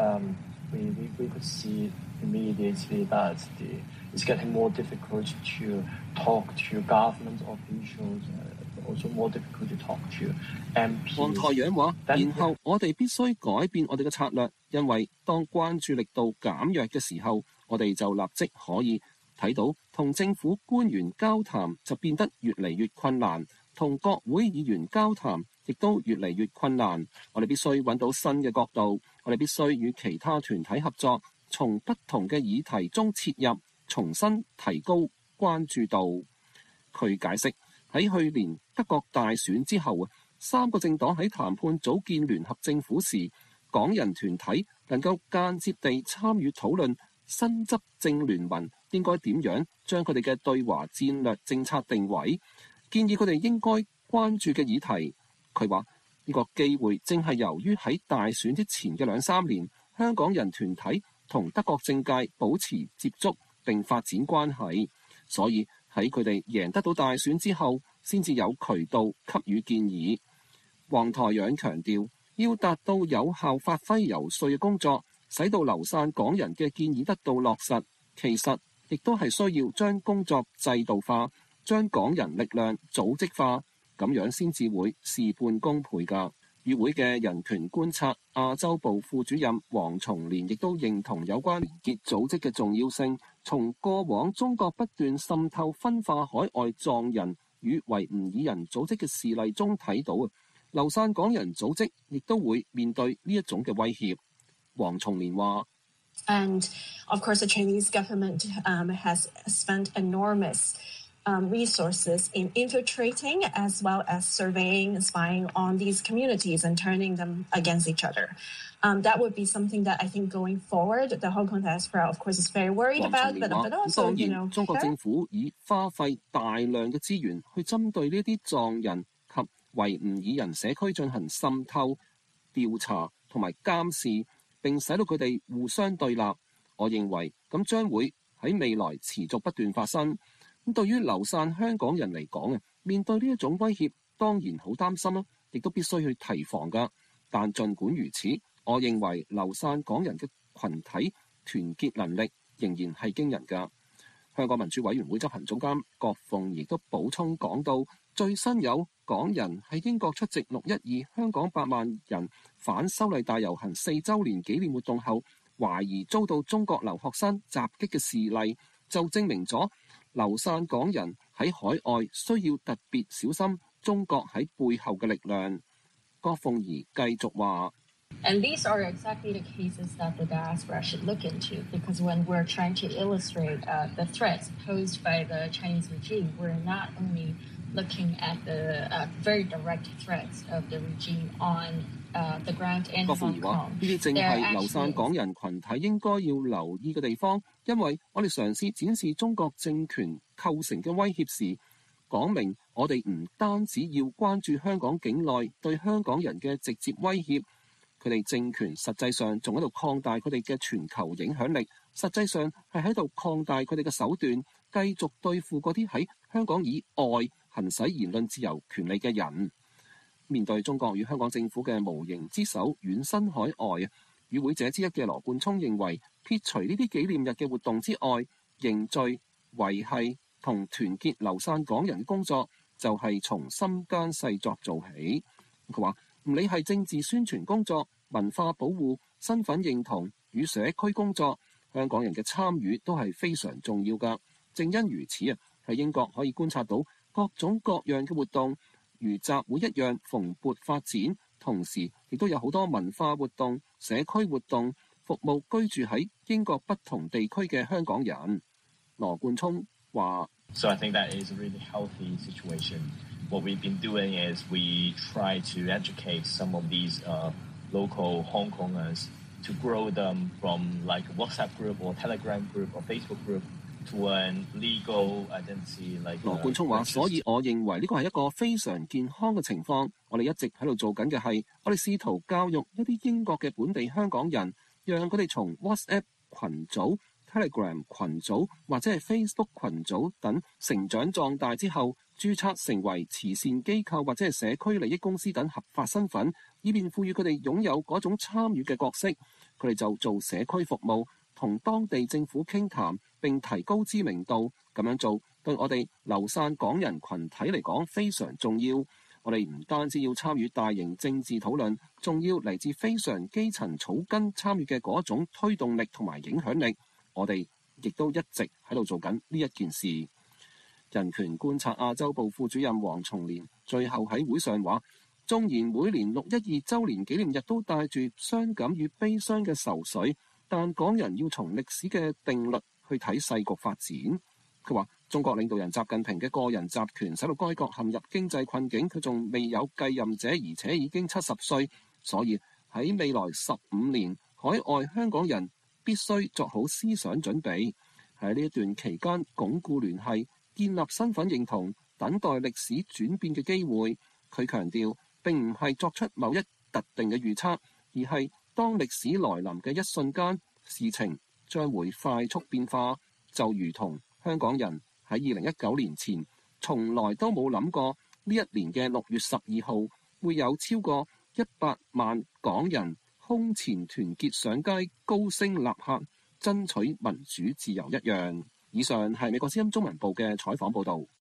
we could see immediately that it's getting more difficult to talk to government officials also more difficult to talk to. And 黃台仰話，然後我哋必須改變我哋嘅策略，因為當關注力度減弱嘅時候，我哋就立即可以睇到同政府官員交談就變得越嚟越困難，同國會議員交談亦都越嚟越困難。我哋必須揾到新嘅角度，我哋必須與其他團體合作，從不同嘅議題中切入，重新提高關注度。佢解釋喺去年德國大選之後3個政黨喺談判組建聯合政府時，港人團體能夠間接地參與討論新執政聯盟應該點樣將佢哋嘅對華戰略政策定位，建議佢哋應該關注嘅議題。佢話呢個機會正係由於喺大選之前嘅2-3年，香港人團體同德國政界保持接觸並發展關係，所以喺佢哋贏得到大選之後，先至有渠道給予建議。黃台仰強調，要達到有效發揮游說嘅工作，使到流散港人嘅建議得到落實，其實亦都係需要將工作制度化，將港人力量組織化，咁樣先至會事半功倍㗎。與會嘅人權觀察亞洲部副主任黃松年亦都認同有關連結組織嘅重要性。從過往中國不斷滲透分化海外藏人與維吾爾人組織嘅事例中睇到，流散港人組織亦都會面對呢一種嘅威脅。黃松年話 ：And of course, the Chinese government has spent enormous resources in infiltrating as well as surveying and spying on these communities and turning them against each other. That would be something that I think going forward, the Hong Kong diaspora, of course, is very worried about. But also, 當然，中國政府以花費大量嘅資源去針對呢啲藏人及維吾爾人社區進行滲透、調查同埋監視，並使到佢哋互相對立。我認為咁將會喺未來持續不斷發生。咁對於流散香港人嚟講面對呢一種威脅，當然好擔心啦，亦都必須去提防㗎。但儘管如此，我認為流散港人嘅群體團結能力仍然係驚人㗎。香港民主委員會執行總監郭鳳儀亦都補充講到，最新有港人喺英國出席612香港8萬人反修例大遊行4週年紀念活動後，懷疑遭到中國留學生襲擊嘅事例，就證明咗流散港人喺海外需要特別小心中國喺背後嘅力量。郭鳳儀繼續話 ：And these are exactly the cases that the diaspora should look into, because when we're trying to illustrate the threats posed by the Chinese regime, we're not only looking at the very direct threats of the regime on the ground in Hong Kong. 呢啲正係流散港人群體應該要留意嘅地方，因為我哋嘗試展示中國政權構成嘅威脅時，講明我哋唔單止要關注香港境內對香港人嘅直接威脅，佢哋政權實際上仲喺度擴大佢哋嘅全球影響力，實際上係喺度擴大佢哋嘅手段，繼續對付嗰啲喺香港以外行使言論自由權利嘅人。面對中國與香港政府嘅無形之手遠身海外，與會者之一嘅羅冠聰認為，撇除呢啲紀念日嘅活動之外，凝聚、維繫同團結流散港人嘅工作就係從心耕細作做起。佢話唔理係政治宣傳工作、文化保護、身份認同與社區工作，香港人嘅參與都係非常重要㗎。正因如此喺英國可以觀察到各種各樣嘅活動，如集會一樣蓬勃發展，同時亦都有好多文化活動、社區活動，服務居住喺英國不同地區嘅香港人。羅冠聰話 ：So I think that is a really healthy situation. What we've been doing is we try to educate some of these local Hong Kongers to grow them from like a WhatsApp group or Telegram group or Facebook group to an legal identity like。 羅冠聰話：所以我認為呢個係一個非常健康嘅情況。我哋一直喺度做緊嘅係，我哋試圖教育一啲英國嘅本地香港人，讓佢哋從 WhatsApp 群組、Telegram 群組或者係 Facebook 群組等成長壯大之後，註冊成為慈善機構或者係社區利益公司等合法身份，以便賦予佢哋擁有嗰種參與嘅角色。佢哋就做社區服務，同當地政府傾談並提高知名度。咁樣做對我哋流散港人群體嚟講非常重要。我哋唔單止要參與大型政治討論，仲要嚟自非常基層草根參與嘅嗰種推動力同埋影響力。我哋亦都一直喺度做緊呢一件事。人權觀察亞洲部副主任黃松年最後喺會上話，縱然每年612週年紀念日都帶住傷感與悲傷嘅愁緒，但港人要從歷史嘅定律去睇世局發展。佢話中國領導人習近平嘅個人集權使到該國陷入經濟困境，佢仲未有繼任者，而且已經70歲，所以喺未來15年，海外香港人必須作好思想準備，喺呢一段期間鞏固聯繫，建立身份認同，等待歷史轉變嘅機會。佢強調並唔係作出某一特定嘅預測，而係當歷史來臨嘅一瞬間，事情將會快速變化，就如同香港人喺2019年前從來都冇諗過呢一年嘅6月12號會有超過100萬港人空前團結上街，高聲吶喊爭取民主自由一樣。以上係美國之音中文部嘅採訪報導。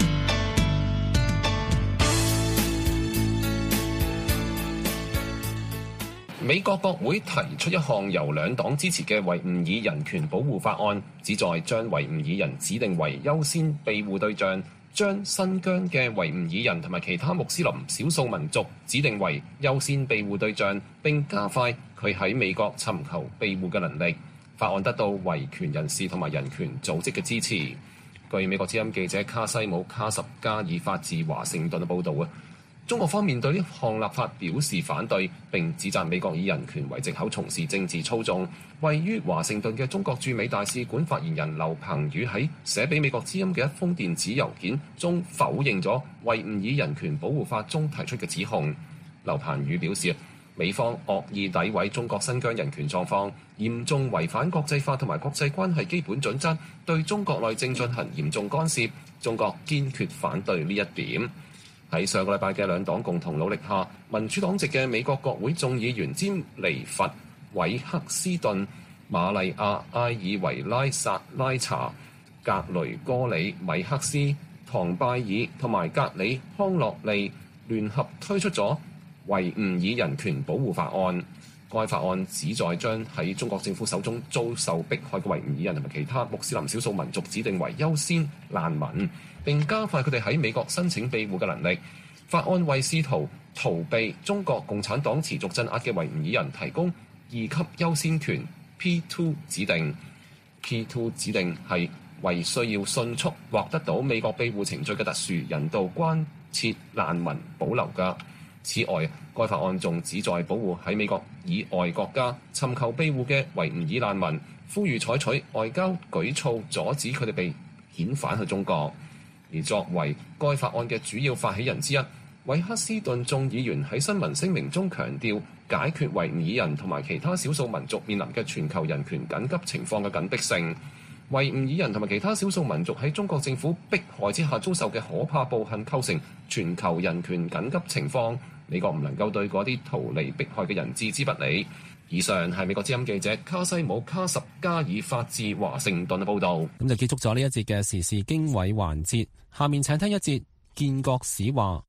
美國國會提出一項由兩黨支持嘅維吾爾人權保護法案，旨在將維吾爾人指定為優先庇護對象，將新疆嘅維吾爾人同埋其他穆斯林少數民族指定為優先庇護對象，並加快佢喺美國尋求庇護嘅能力。法案得到維權人士同埋人權組織嘅支持。據美國之音記者卡西姆卡什加爾發自華盛頓嘅報導，中國方面對呢項立法表示反對，並指責美國以人權為藉口從事政治操縱。位於華盛頓嘅中國駐美大使館發言人劉鵬宇喺寫俾美國之音嘅一封電子郵件中否認咗維吾爾人權保護法中提出嘅指控。劉鵬宇表示，美方惡意詆毀中國新疆人權狀況，嚴重違反國際法同埋國際關係基本準則，對中國內政進行嚴重干涉。中國堅決反對呢一點。喺上個禮拜嘅兩黨共同努力下，民主黨籍嘅美國國會眾議員詹尼弗·韋克斯頓、瑪麗亞·埃爾維拉薩拉查、格雷戈里·米克斯、唐拜爾同埋格里康洛利聯合推出咗維吾爾人權保護法案。該法案旨在將喺中國政府手中遭受迫害嘅維吾爾人同埋其他穆斯林少數民族指定為優先難民，並加快佢哋喺美國申請庇護嘅能力。法案為試圖逃避中國共產黨持續鎮壓嘅維吾爾人提供2級優先權 P2 指定。P2 指定係為需要迅速獲得到美國庇護程序嘅特殊人道關切難民保留㗎。此外，該法案仲旨在保護喺美國以外國家尋求庇護嘅維吾爾難民，呼籲採取外交舉措阻止佢哋被遣返去中國。而作為該法案嘅主要發起人之一，韋克斯頓眾議員喺新聞聲明中強調，解決維吾爾人同埋其他少數民族面臨嘅全球人權緊急情況嘅緊迫性。維吾爾人同埋其他少數民族喺中國政府迫害之下遭受嘅可怕暴行構成全球人權緊急情況。美國唔能夠對嗰啲逃離迫害嘅人置之不理。以上係美國之音記者卡西姆卡什加爾發自華盛頓嘅報導。 咁就結束咗呢一節嘅時事經緯環節。下面請聽一節建國史話。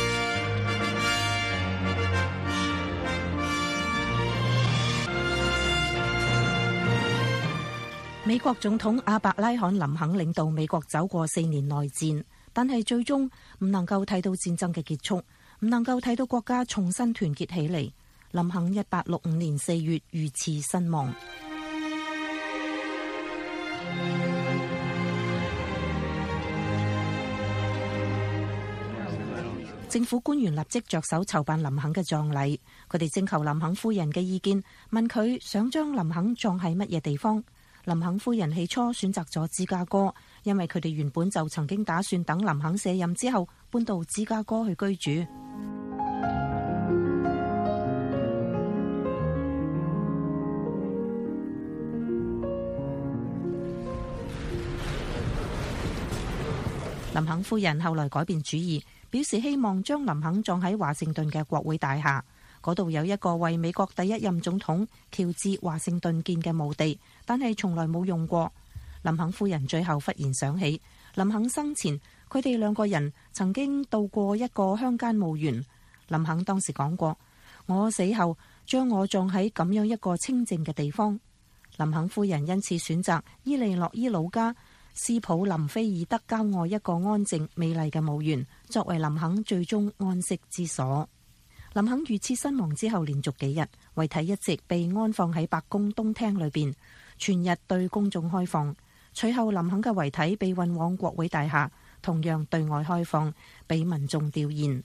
美國總統阿伯拉罕林肯領導美國走過4年內戰，但係最終唔能夠睇到戰爭嘅結束，唔能夠睇到國家重新團結起嚟。林肯1865年4月遇刺身亡。政府官員立即着手籌辦林肯嘅葬禮，佢哋徵求林肯夫人嘅意見，問佢想將林肯葬喺乜嘢地方。林肯夫人起初選擇咗芝加哥，因為佢哋原本就曾經打算等林肯卸任之後搬到芝加哥去居住。林肯夫人後來改變主意，表示希望將林肯葬喺華盛頓嘅國會大廈，嗰度有一個為美國第一任總統喬治華盛頓建嘅墓地，但係從來冇用過。林肯夫人最後忽然想起， 林肯生前，佢哋兩個人曾經到過一個鄉間墓園。林肯當時講過：我死後將我葬喺咁樣一個清靜嘅地方。林肯夫人因此選擇伊利諾伊老家斯普林菲爾德郊外一個安靜美麗嘅墓園，作為林肯最終安息之所。林肯遇刺身亡之後，連續幾日遺體一直被安放喺白宮東廳裏邊，全日對公眾開放。隨後林肯嘅遺體被運往國會大廈，同樣對外開放，俾民眾弔唁。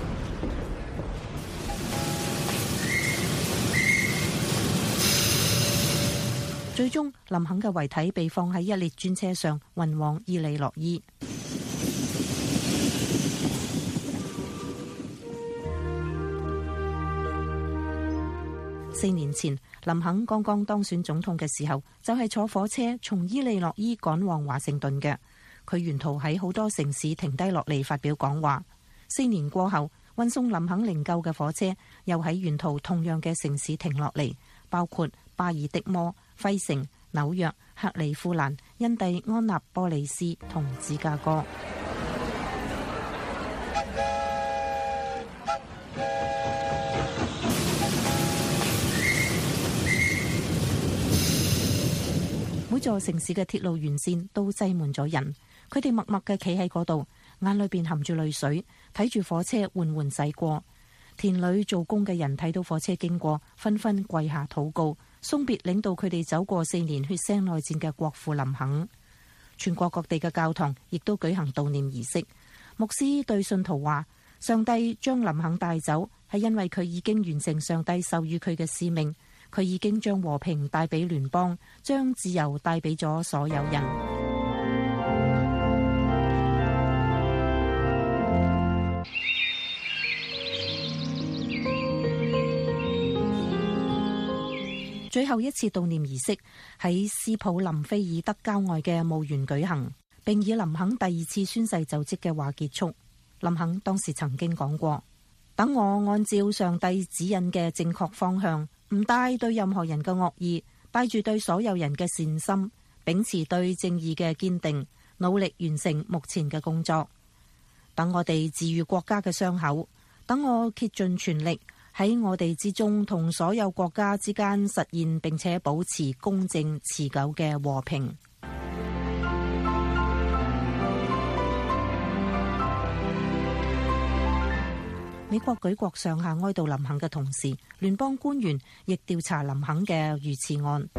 最終林肯嘅遺體被放喺一列專車上，運往伊利諾伊。4年前，林肯剛剛當選總統嘅時候，就係坐火車從伊利諾伊趕往華盛頓嘅。佢沿途喺好多城市停低落嚟發表講話。4年過後，運送林肯靈柩嘅火車又喺沿途同樣嘅城市停落嚟，包括巴爾的摩、費城、紐約、克利夫蘭、印第安納波利斯同芝加哥。每座城市嘅鐵路沿線都擠滿咗人，佢哋默默嘅企喺嗰度，眼裏邊含住淚水，睇住火車緩緩駛過。田裏做工嘅人睇到火車經過，紛紛跪下禱告，送別領導佢哋走過4年血腥內戰嘅國父林肯。全國各地嘅教堂亦都舉行悼念儀式。牧師對信徒話：上帝將林肯帶走，係因為佢已經完成上帝授予佢嘅使命。佢已經將和平帶俾聯邦，將自由帶俾咗所有人。最後一次悼念儀式喺斯普林菲爾德郊外嘅墓園舉行，並以林肯第2次宣誓就職嘅話結束。林肯當時曾經講過：等我按照上帝指引嘅正確方向，唔帶對任何人嘅惡意，帶住對所有人嘅善心，秉持對正義嘅堅定，努力完成目前嘅工作。等我哋治癒國家嘅傷口，等我竭盡全力喺我哋之中同所有國家之間實現並且保持公正持久嘅和平。美國舉國上下哀悼林肯嘅同時，聯邦官員亦調查林肯嘅遇刺案。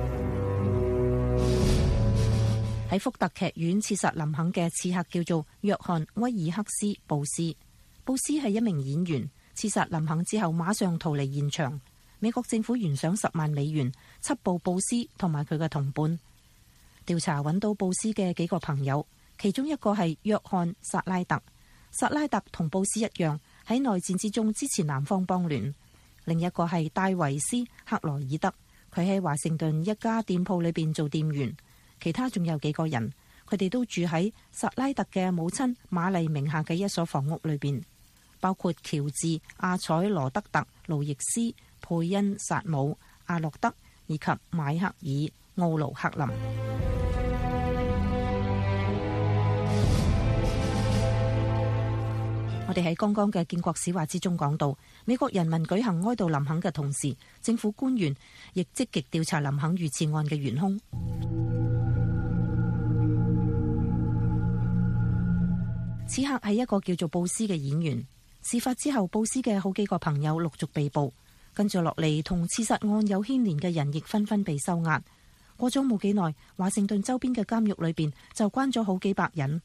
喺福特劇院刺殺林肯嘅刺客叫做約翰·威爾克斯·布斯。布斯係一名演員，刺殺林肯之後馬上逃離現場。美國政府懸賞10萬美元緝捕布斯同埋佢嘅同伴。調查揾到布斯嘅幾個朋友，其中一個係約翰·薩拉特。薩拉特同布斯一樣，喺內戰之中支持南方邦聯。另一個係戴維斯·克羅爾德，佢喺華盛頓一家店鋪裏邊做店員。其他仲有幾個人，佢哋都住喺薩拉特嘅母親瑪麗名下嘅一所房屋裏邊，包括喬治、阿采羅德特、路易斯、佩恩、薩姆、阿洛德以及邁克爾·奧盧克林。我哋喺剛剛嘅建國史話之中講到，美國人民舉行哀悼林肯嘅同時，政府官員亦積極調查林肯遇刺案嘅元兇。此刻係一個叫做布斯嘅演員。事發之後，布斯嘅好幾個朋友陸續被捕，跟住落嚟同刺殺案有牽連嘅人亦紛紛被收押。過咗冇幾耐，華盛頓周邊嘅監獄裏邊就關咗好幾百人。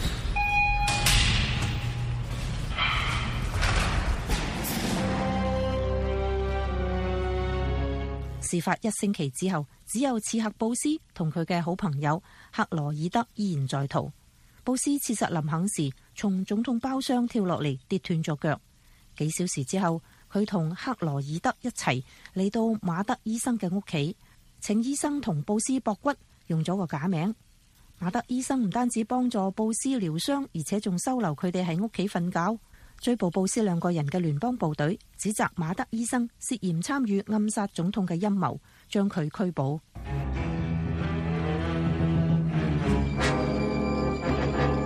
事發1星期之後，只有刺客布斯同佢嘅好朋友克羅爾德依然在逃。布斯刺殺林肯時，從總統包廂跳落嚟，跌斷咗腳。幾小時之後，佢同克羅爾德一齊嚟到馬德醫生嘅屋企，請醫生同布斯駁骨，用咗個假名。馬德醫生唔單止幫助布斯療傷，而且仲收留佢哋喺屋企瞓覺。追捕布斯2個人嘅聯邦部隊指責馬德醫生涉嫌參與暗殺總統嘅陰謀，將佢拘捕。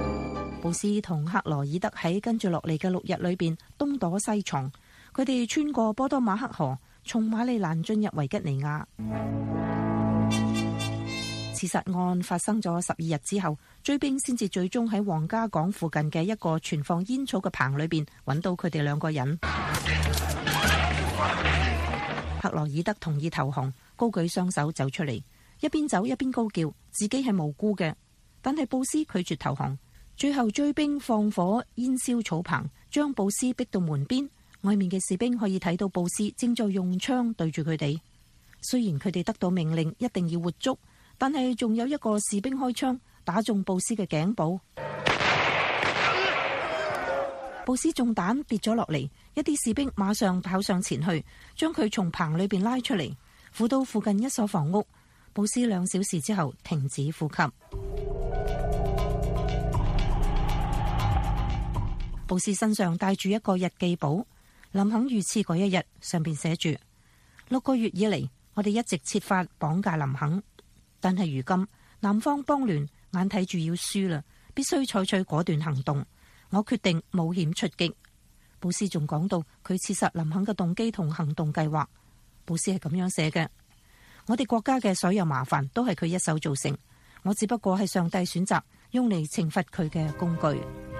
布斯同克羅爾德喺跟住落嚟嘅6日裏邊東躲西藏，佢哋穿過波多馬克河，從馬里蘭進入維吉尼亞。刺殺案發生咗12日之後，追兵先至最終喺皇家港附近嘅一個存放煙草嘅棚裏邊揾到佢哋2個人。克羅爾德同意投降，高舉雙手走出嚟，一邊走一邊高叫自己係無辜嘅。但係布斯拒絕投降，最後追兵放火煙燒草棚，將布斯逼到門邊。外面嘅士兵可以睇到布斯正在用槍對住佢哋。雖然佢哋得到命令一定要活捉，但係仲有一個士兵開槍打中布斯嘅頸部，布斯中彈跌咗落嚟，一啲士兵馬上跑上前去，將佢從棚裏邊拉出嚟，扶到附近一所房屋。布斯2小時之後停止呼吸。布斯身上帶住一個日記簿，林肯遇刺嗰一日，上邊寫住：6個月以嚟，我哋一直設法綁架林肯，但係如今南方邦聯眼睇住要輸啦，必須採取果斷行動。我決定冒險出擊。布斯仲講到佢刺殺林肯嘅動機同行動計劃。布斯係咁樣寫嘅：我哋國家嘅所有麻煩都係佢一手造成，我只不過係上帝選擇用嚟懲罰佢嘅工具。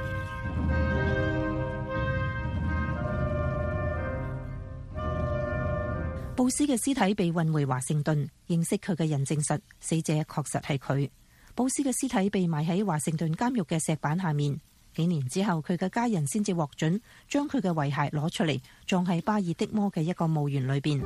布斯嘅屍體被運回華盛頓，認識佢嘅人證實死者確實係佢。布斯嘅屍體被埋喺華盛頓監獄嘅石板下面。幾年之後，佢嘅家人先至獲准將佢嘅遺骸攞出嚟，葬喺巴爾的摩嘅一個墓園裏邊。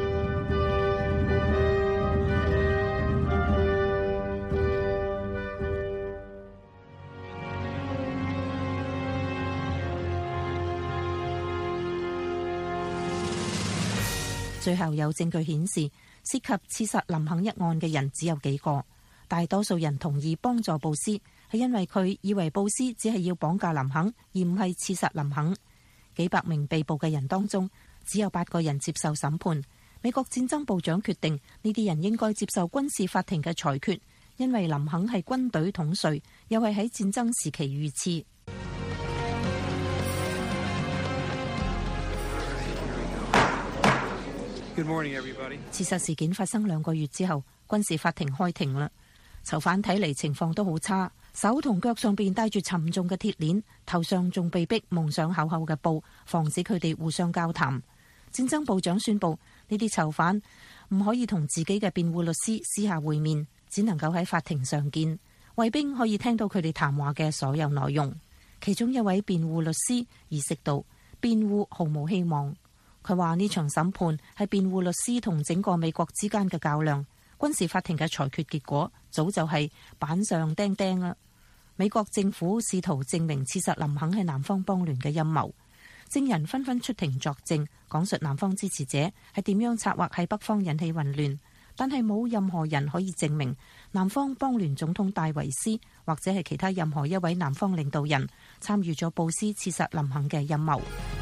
最後有證據顯示，涉及刺殺林肯一案嘅人只有幾個，大多數人同意幫助布斯，係因為佢以為布斯只係要綁架林肯，而唔係刺殺林肯。幾百名被捕嘅人當中，只有8個人接受審判。美國戰爭部長決定呢啲人應該接受軍事法庭嘅裁決，因為林肯係軍隊統帥，又係喺戰爭時期遇刺。 Good morning, everybody. 刺殺事件發生2個月之後，軍事法庭開庭啦。囚犯睇嚟情況都好差，手同腳上邊帶住沉重嘅鐵鏈，頭上仲被逼蒙上厚厚嘅布，防止佢哋互相交談。戰爭部長宣布，呢啲囚犯唔可以同自己嘅辯護律師私下會面，只能夠喺法庭上見。衛兵可以聽到佢哋談話嘅所有內容。其中一位辯護律師意識到辯護毫無希望。佢話呢場審判係辯護律師同整個美國之間嘅較量。軍事法庭嘅裁決結果早就係板上釘釘啦。美國政府試圖證明刺殺林肯係南方邦聯嘅陰謀，證人紛紛出庭作證，講述南方支持者係點樣策劃喺北方引起混亂，但係冇任何人可以證明南方邦聯總統戴維斯或者係其他任何一位南方領導人參與咗布斯刺殺林肯嘅陰謀。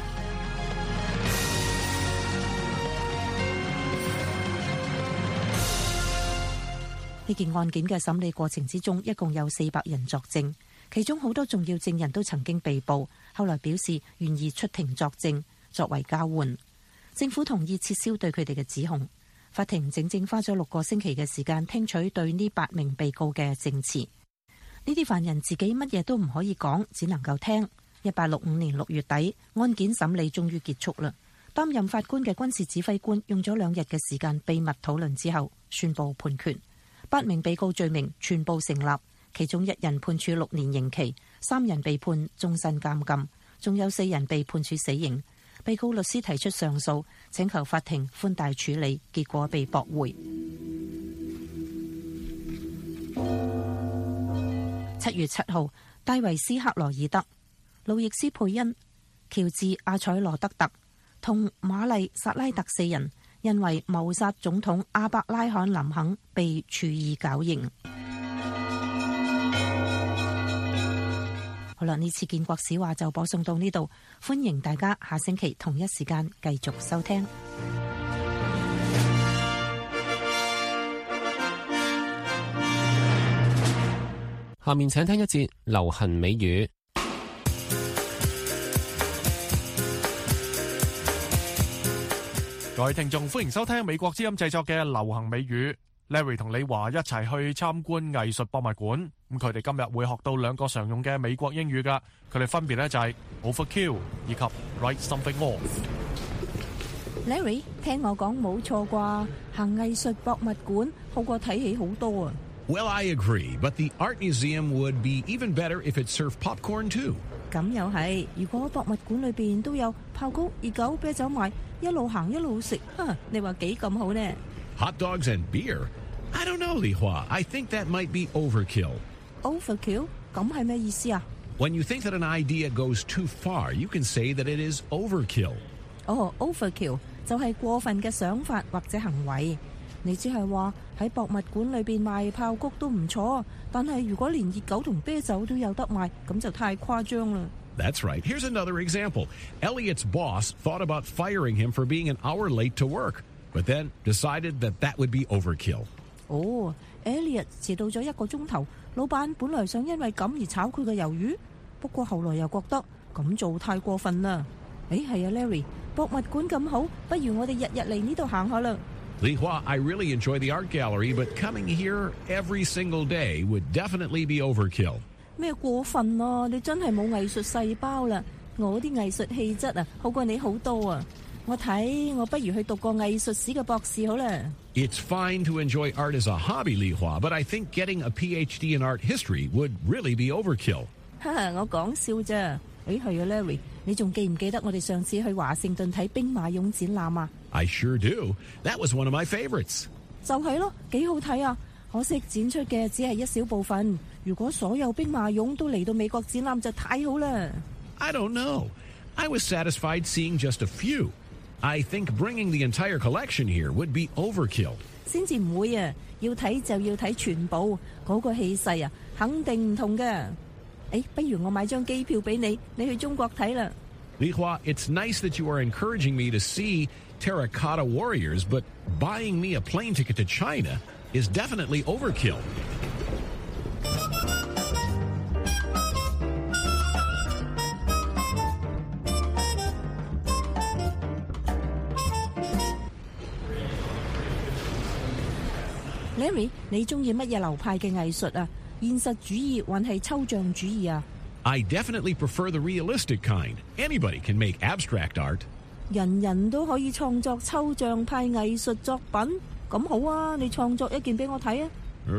呢件案件嘅審理過程之中，一共有400人作證，其中好多重要證人都曾經被捕，後來表示願意出庭作證，作為交換。政府同意撤銷對佢哋嘅指控。法庭整整花咗6個星期嘅時間聽取對呢8名被告嘅證詞。呢啲犯人自己乜嘢都唔可以講，只能夠聽。1865年6月底，案件審理終於結束啦。擔任法官嘅軍事指揮官用咗2日嘅時間秘密討論之後，宣布判決。8名被告罪名全部成立，其中1人判處6年刑期，3人被判終身監禁，仲有4人被判處死刑。被告律師提出上訴，請求法庭寬大處理，結果被駁回。7月7號，戴維斯·克羅爾德、路易斯·佩恩、喬治·阿采羅德特同瑪麗·薩拉特4人因為謀殺總統阿伯拉罕·林肯被處以絞刑。好啦，呢次建國史話就播送到呢度，歡迎大家下星期同一時間繼續收聽。 下面請聽一節流行美語。 各位聽眾，歡迎收聽美國之音製作嘅流行美語。Larry 同李華一齊去參觀藝術博物館，咁佢哋今日會學到兩個常用嘅美國英語噶，佢哋分別咧就係 overkill 以及 write something off。 Larry， 聽我講冇錯啩，行藝術博物館好過睇戲好多啊。 Well, I agree, but the art museum would be even better if it served popcorn too. 咁又係，如果博物館裏邊都有爆谷、熱狗、啤酒賣，一路行一路食，你話幾咁好呢？ Hot dogs and beer? I don't know, Li Hua. I think that might be overkill. Overkill? 咁係咩意思啊？ When you think that an idea goes too far, you can say that it is overkill. Overkill 就係過分嘅想法或者行為。你只係話喺博物館裏邊賣爆谷都唔錯，但係如果連熱狗同啤酒都有得賣，咁就太誇張啦。 That's right. Here's another example. Elliot's boss thought about firing him for being an hour late to work, but then decided that would be overkill. Elliot 遲到咗1個鐘頭，老闆本來想因為咁而炒佢嘅魷魚，不過後來又覺得咁做太過分啦。係啊 ，Larry， 博物館咁好，不如我哋日日嚟呢度行下啦。 Li Hua, I really enjoy the art gallery, but coming here every single day would definitely be overkill. 咩過分啊？你真係冇藝術細胞啦！我啲藝術氣質啊，好過你好多啊！我不如去讀個藝術史嘅博士好啦。 It's fine to enjoy art as a hobby, Li Hua, but I think getting a PhD in art history would really be overkill. 我講笑啫。係啊 ，Larry， 你仲記唔記得我哋上次去華盛頓睇兵馬俑展覽啊？ I sure do. That was one of my favorites. 就係咯，幾好睇啊！可惜展出嘅只係一小部分。如果所有兵馬俑都嚟到美國展覽就太好啦。 I don't know. I was satisfied seeing just a few. I think bringing the entire collection here would be overkill. 先至唔會啊！要睇就要睇全部，嗰個氣勢啊，肯定唔同嘅。不如我買張機票俾你，你去中國睇啦。 Li Hua, it's nice that you are encouraging me to see terracotta warriors, but buying me a plane ticket to China is definitely overkill. Larry， 你中意乜嘢流派嘅藝術啊？現實主義還係抽象主義啊？ I definitely prefer the realistic kind. Anybody can make abstract art. 人人都可以創作抽象派藝術作品，咁好啊！你創作一件俾我睇啊！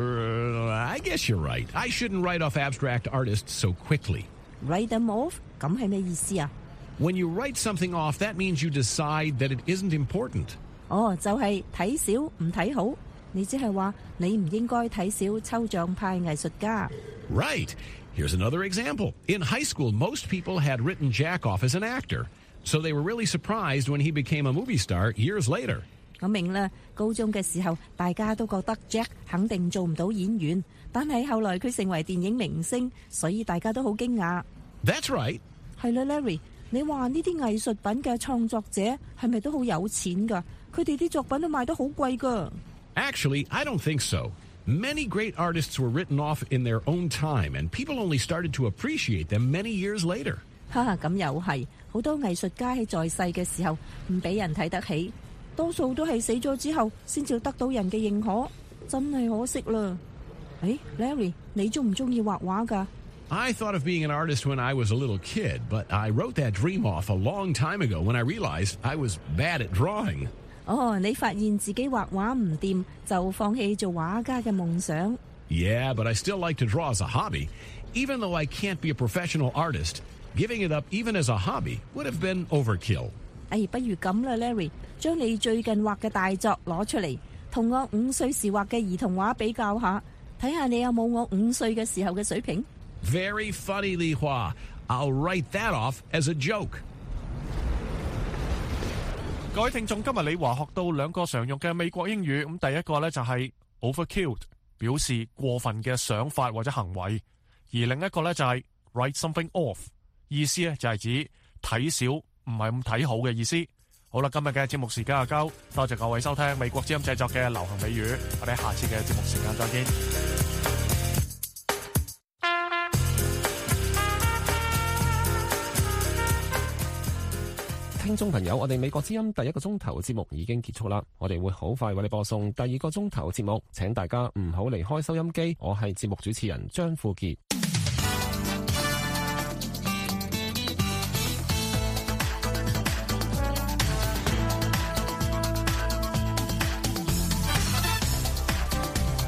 I guess you're right. I shouldn't write off abstract artists so quickly. Write them off? 咁係咩意思啊？ When you write something off, that means you decide that it isn't important. 就係睇少唔睇好。你即係話你唔應該睇少抽象派藝術家。 Right. Here's another example. In high school, most people had written Jack off as an actor, so they were really surprised when he became a movie star years later. 我明啦，高中嘅時候大家都覺得 Jack 肯定做唔到演員，但係後來佢成為電影明星，所以大家都好驚訝。 That's right. 係啦 ，Larry， 你話呢啲藝術品嘅創作者係咪都好有錢㗎？佢哋啲作品都賣得好貴㗎。 Actually, I don't think so. Many great artists were written off in their own time, and people only started to appreciate them many years later. 咁又係，好多藝術家喺在世嘅時候唔俾人睇得起，多數都係死咗之後先至得到人嘅認可，真係可惜啦。Larry， 你中唔中意畫畫㗎？ I thought of being an artist when I was a little kid, but I wrote that dream off a long time ago when I realized I was bad at drawing. 你發現自己畫畫唔掂，就放棄做畫家嘅夢想。 Yeah, but I still like to draw as a hobby. Even though I can't be a professional artist, giving it up even as a hobby would have been overkill. 不如咁啦 ，Larry， 將你最近畫嘅大作攞出嚟，同我5歲時畫嘅兒童畫比較下，睇下你有冇我5歲嘅時候嘅水平。 Very funny, Li Hua. I'll write that off as a joke. 各位聽眾，今日李華學到兩個常用嘅美國英語，咁第一個呢就係 overkill， 表示過分嘅想法或者行為，而另一個呢就係 write something off， 意思呢就係指睇少唔係咁睇好嘅意思。好啦，今日嘅節目時間就夠，多謝各位收聽美國之音製作嘅流行美語，我哋下次嘅節目時間再見。 聽眾朋友，我哋美國之音第一個鐘頭節目已經結束啦，我哋會好快為你播送第二個鐘頭節目，請大家唔好離開收音機。我係節目主持人張富傑。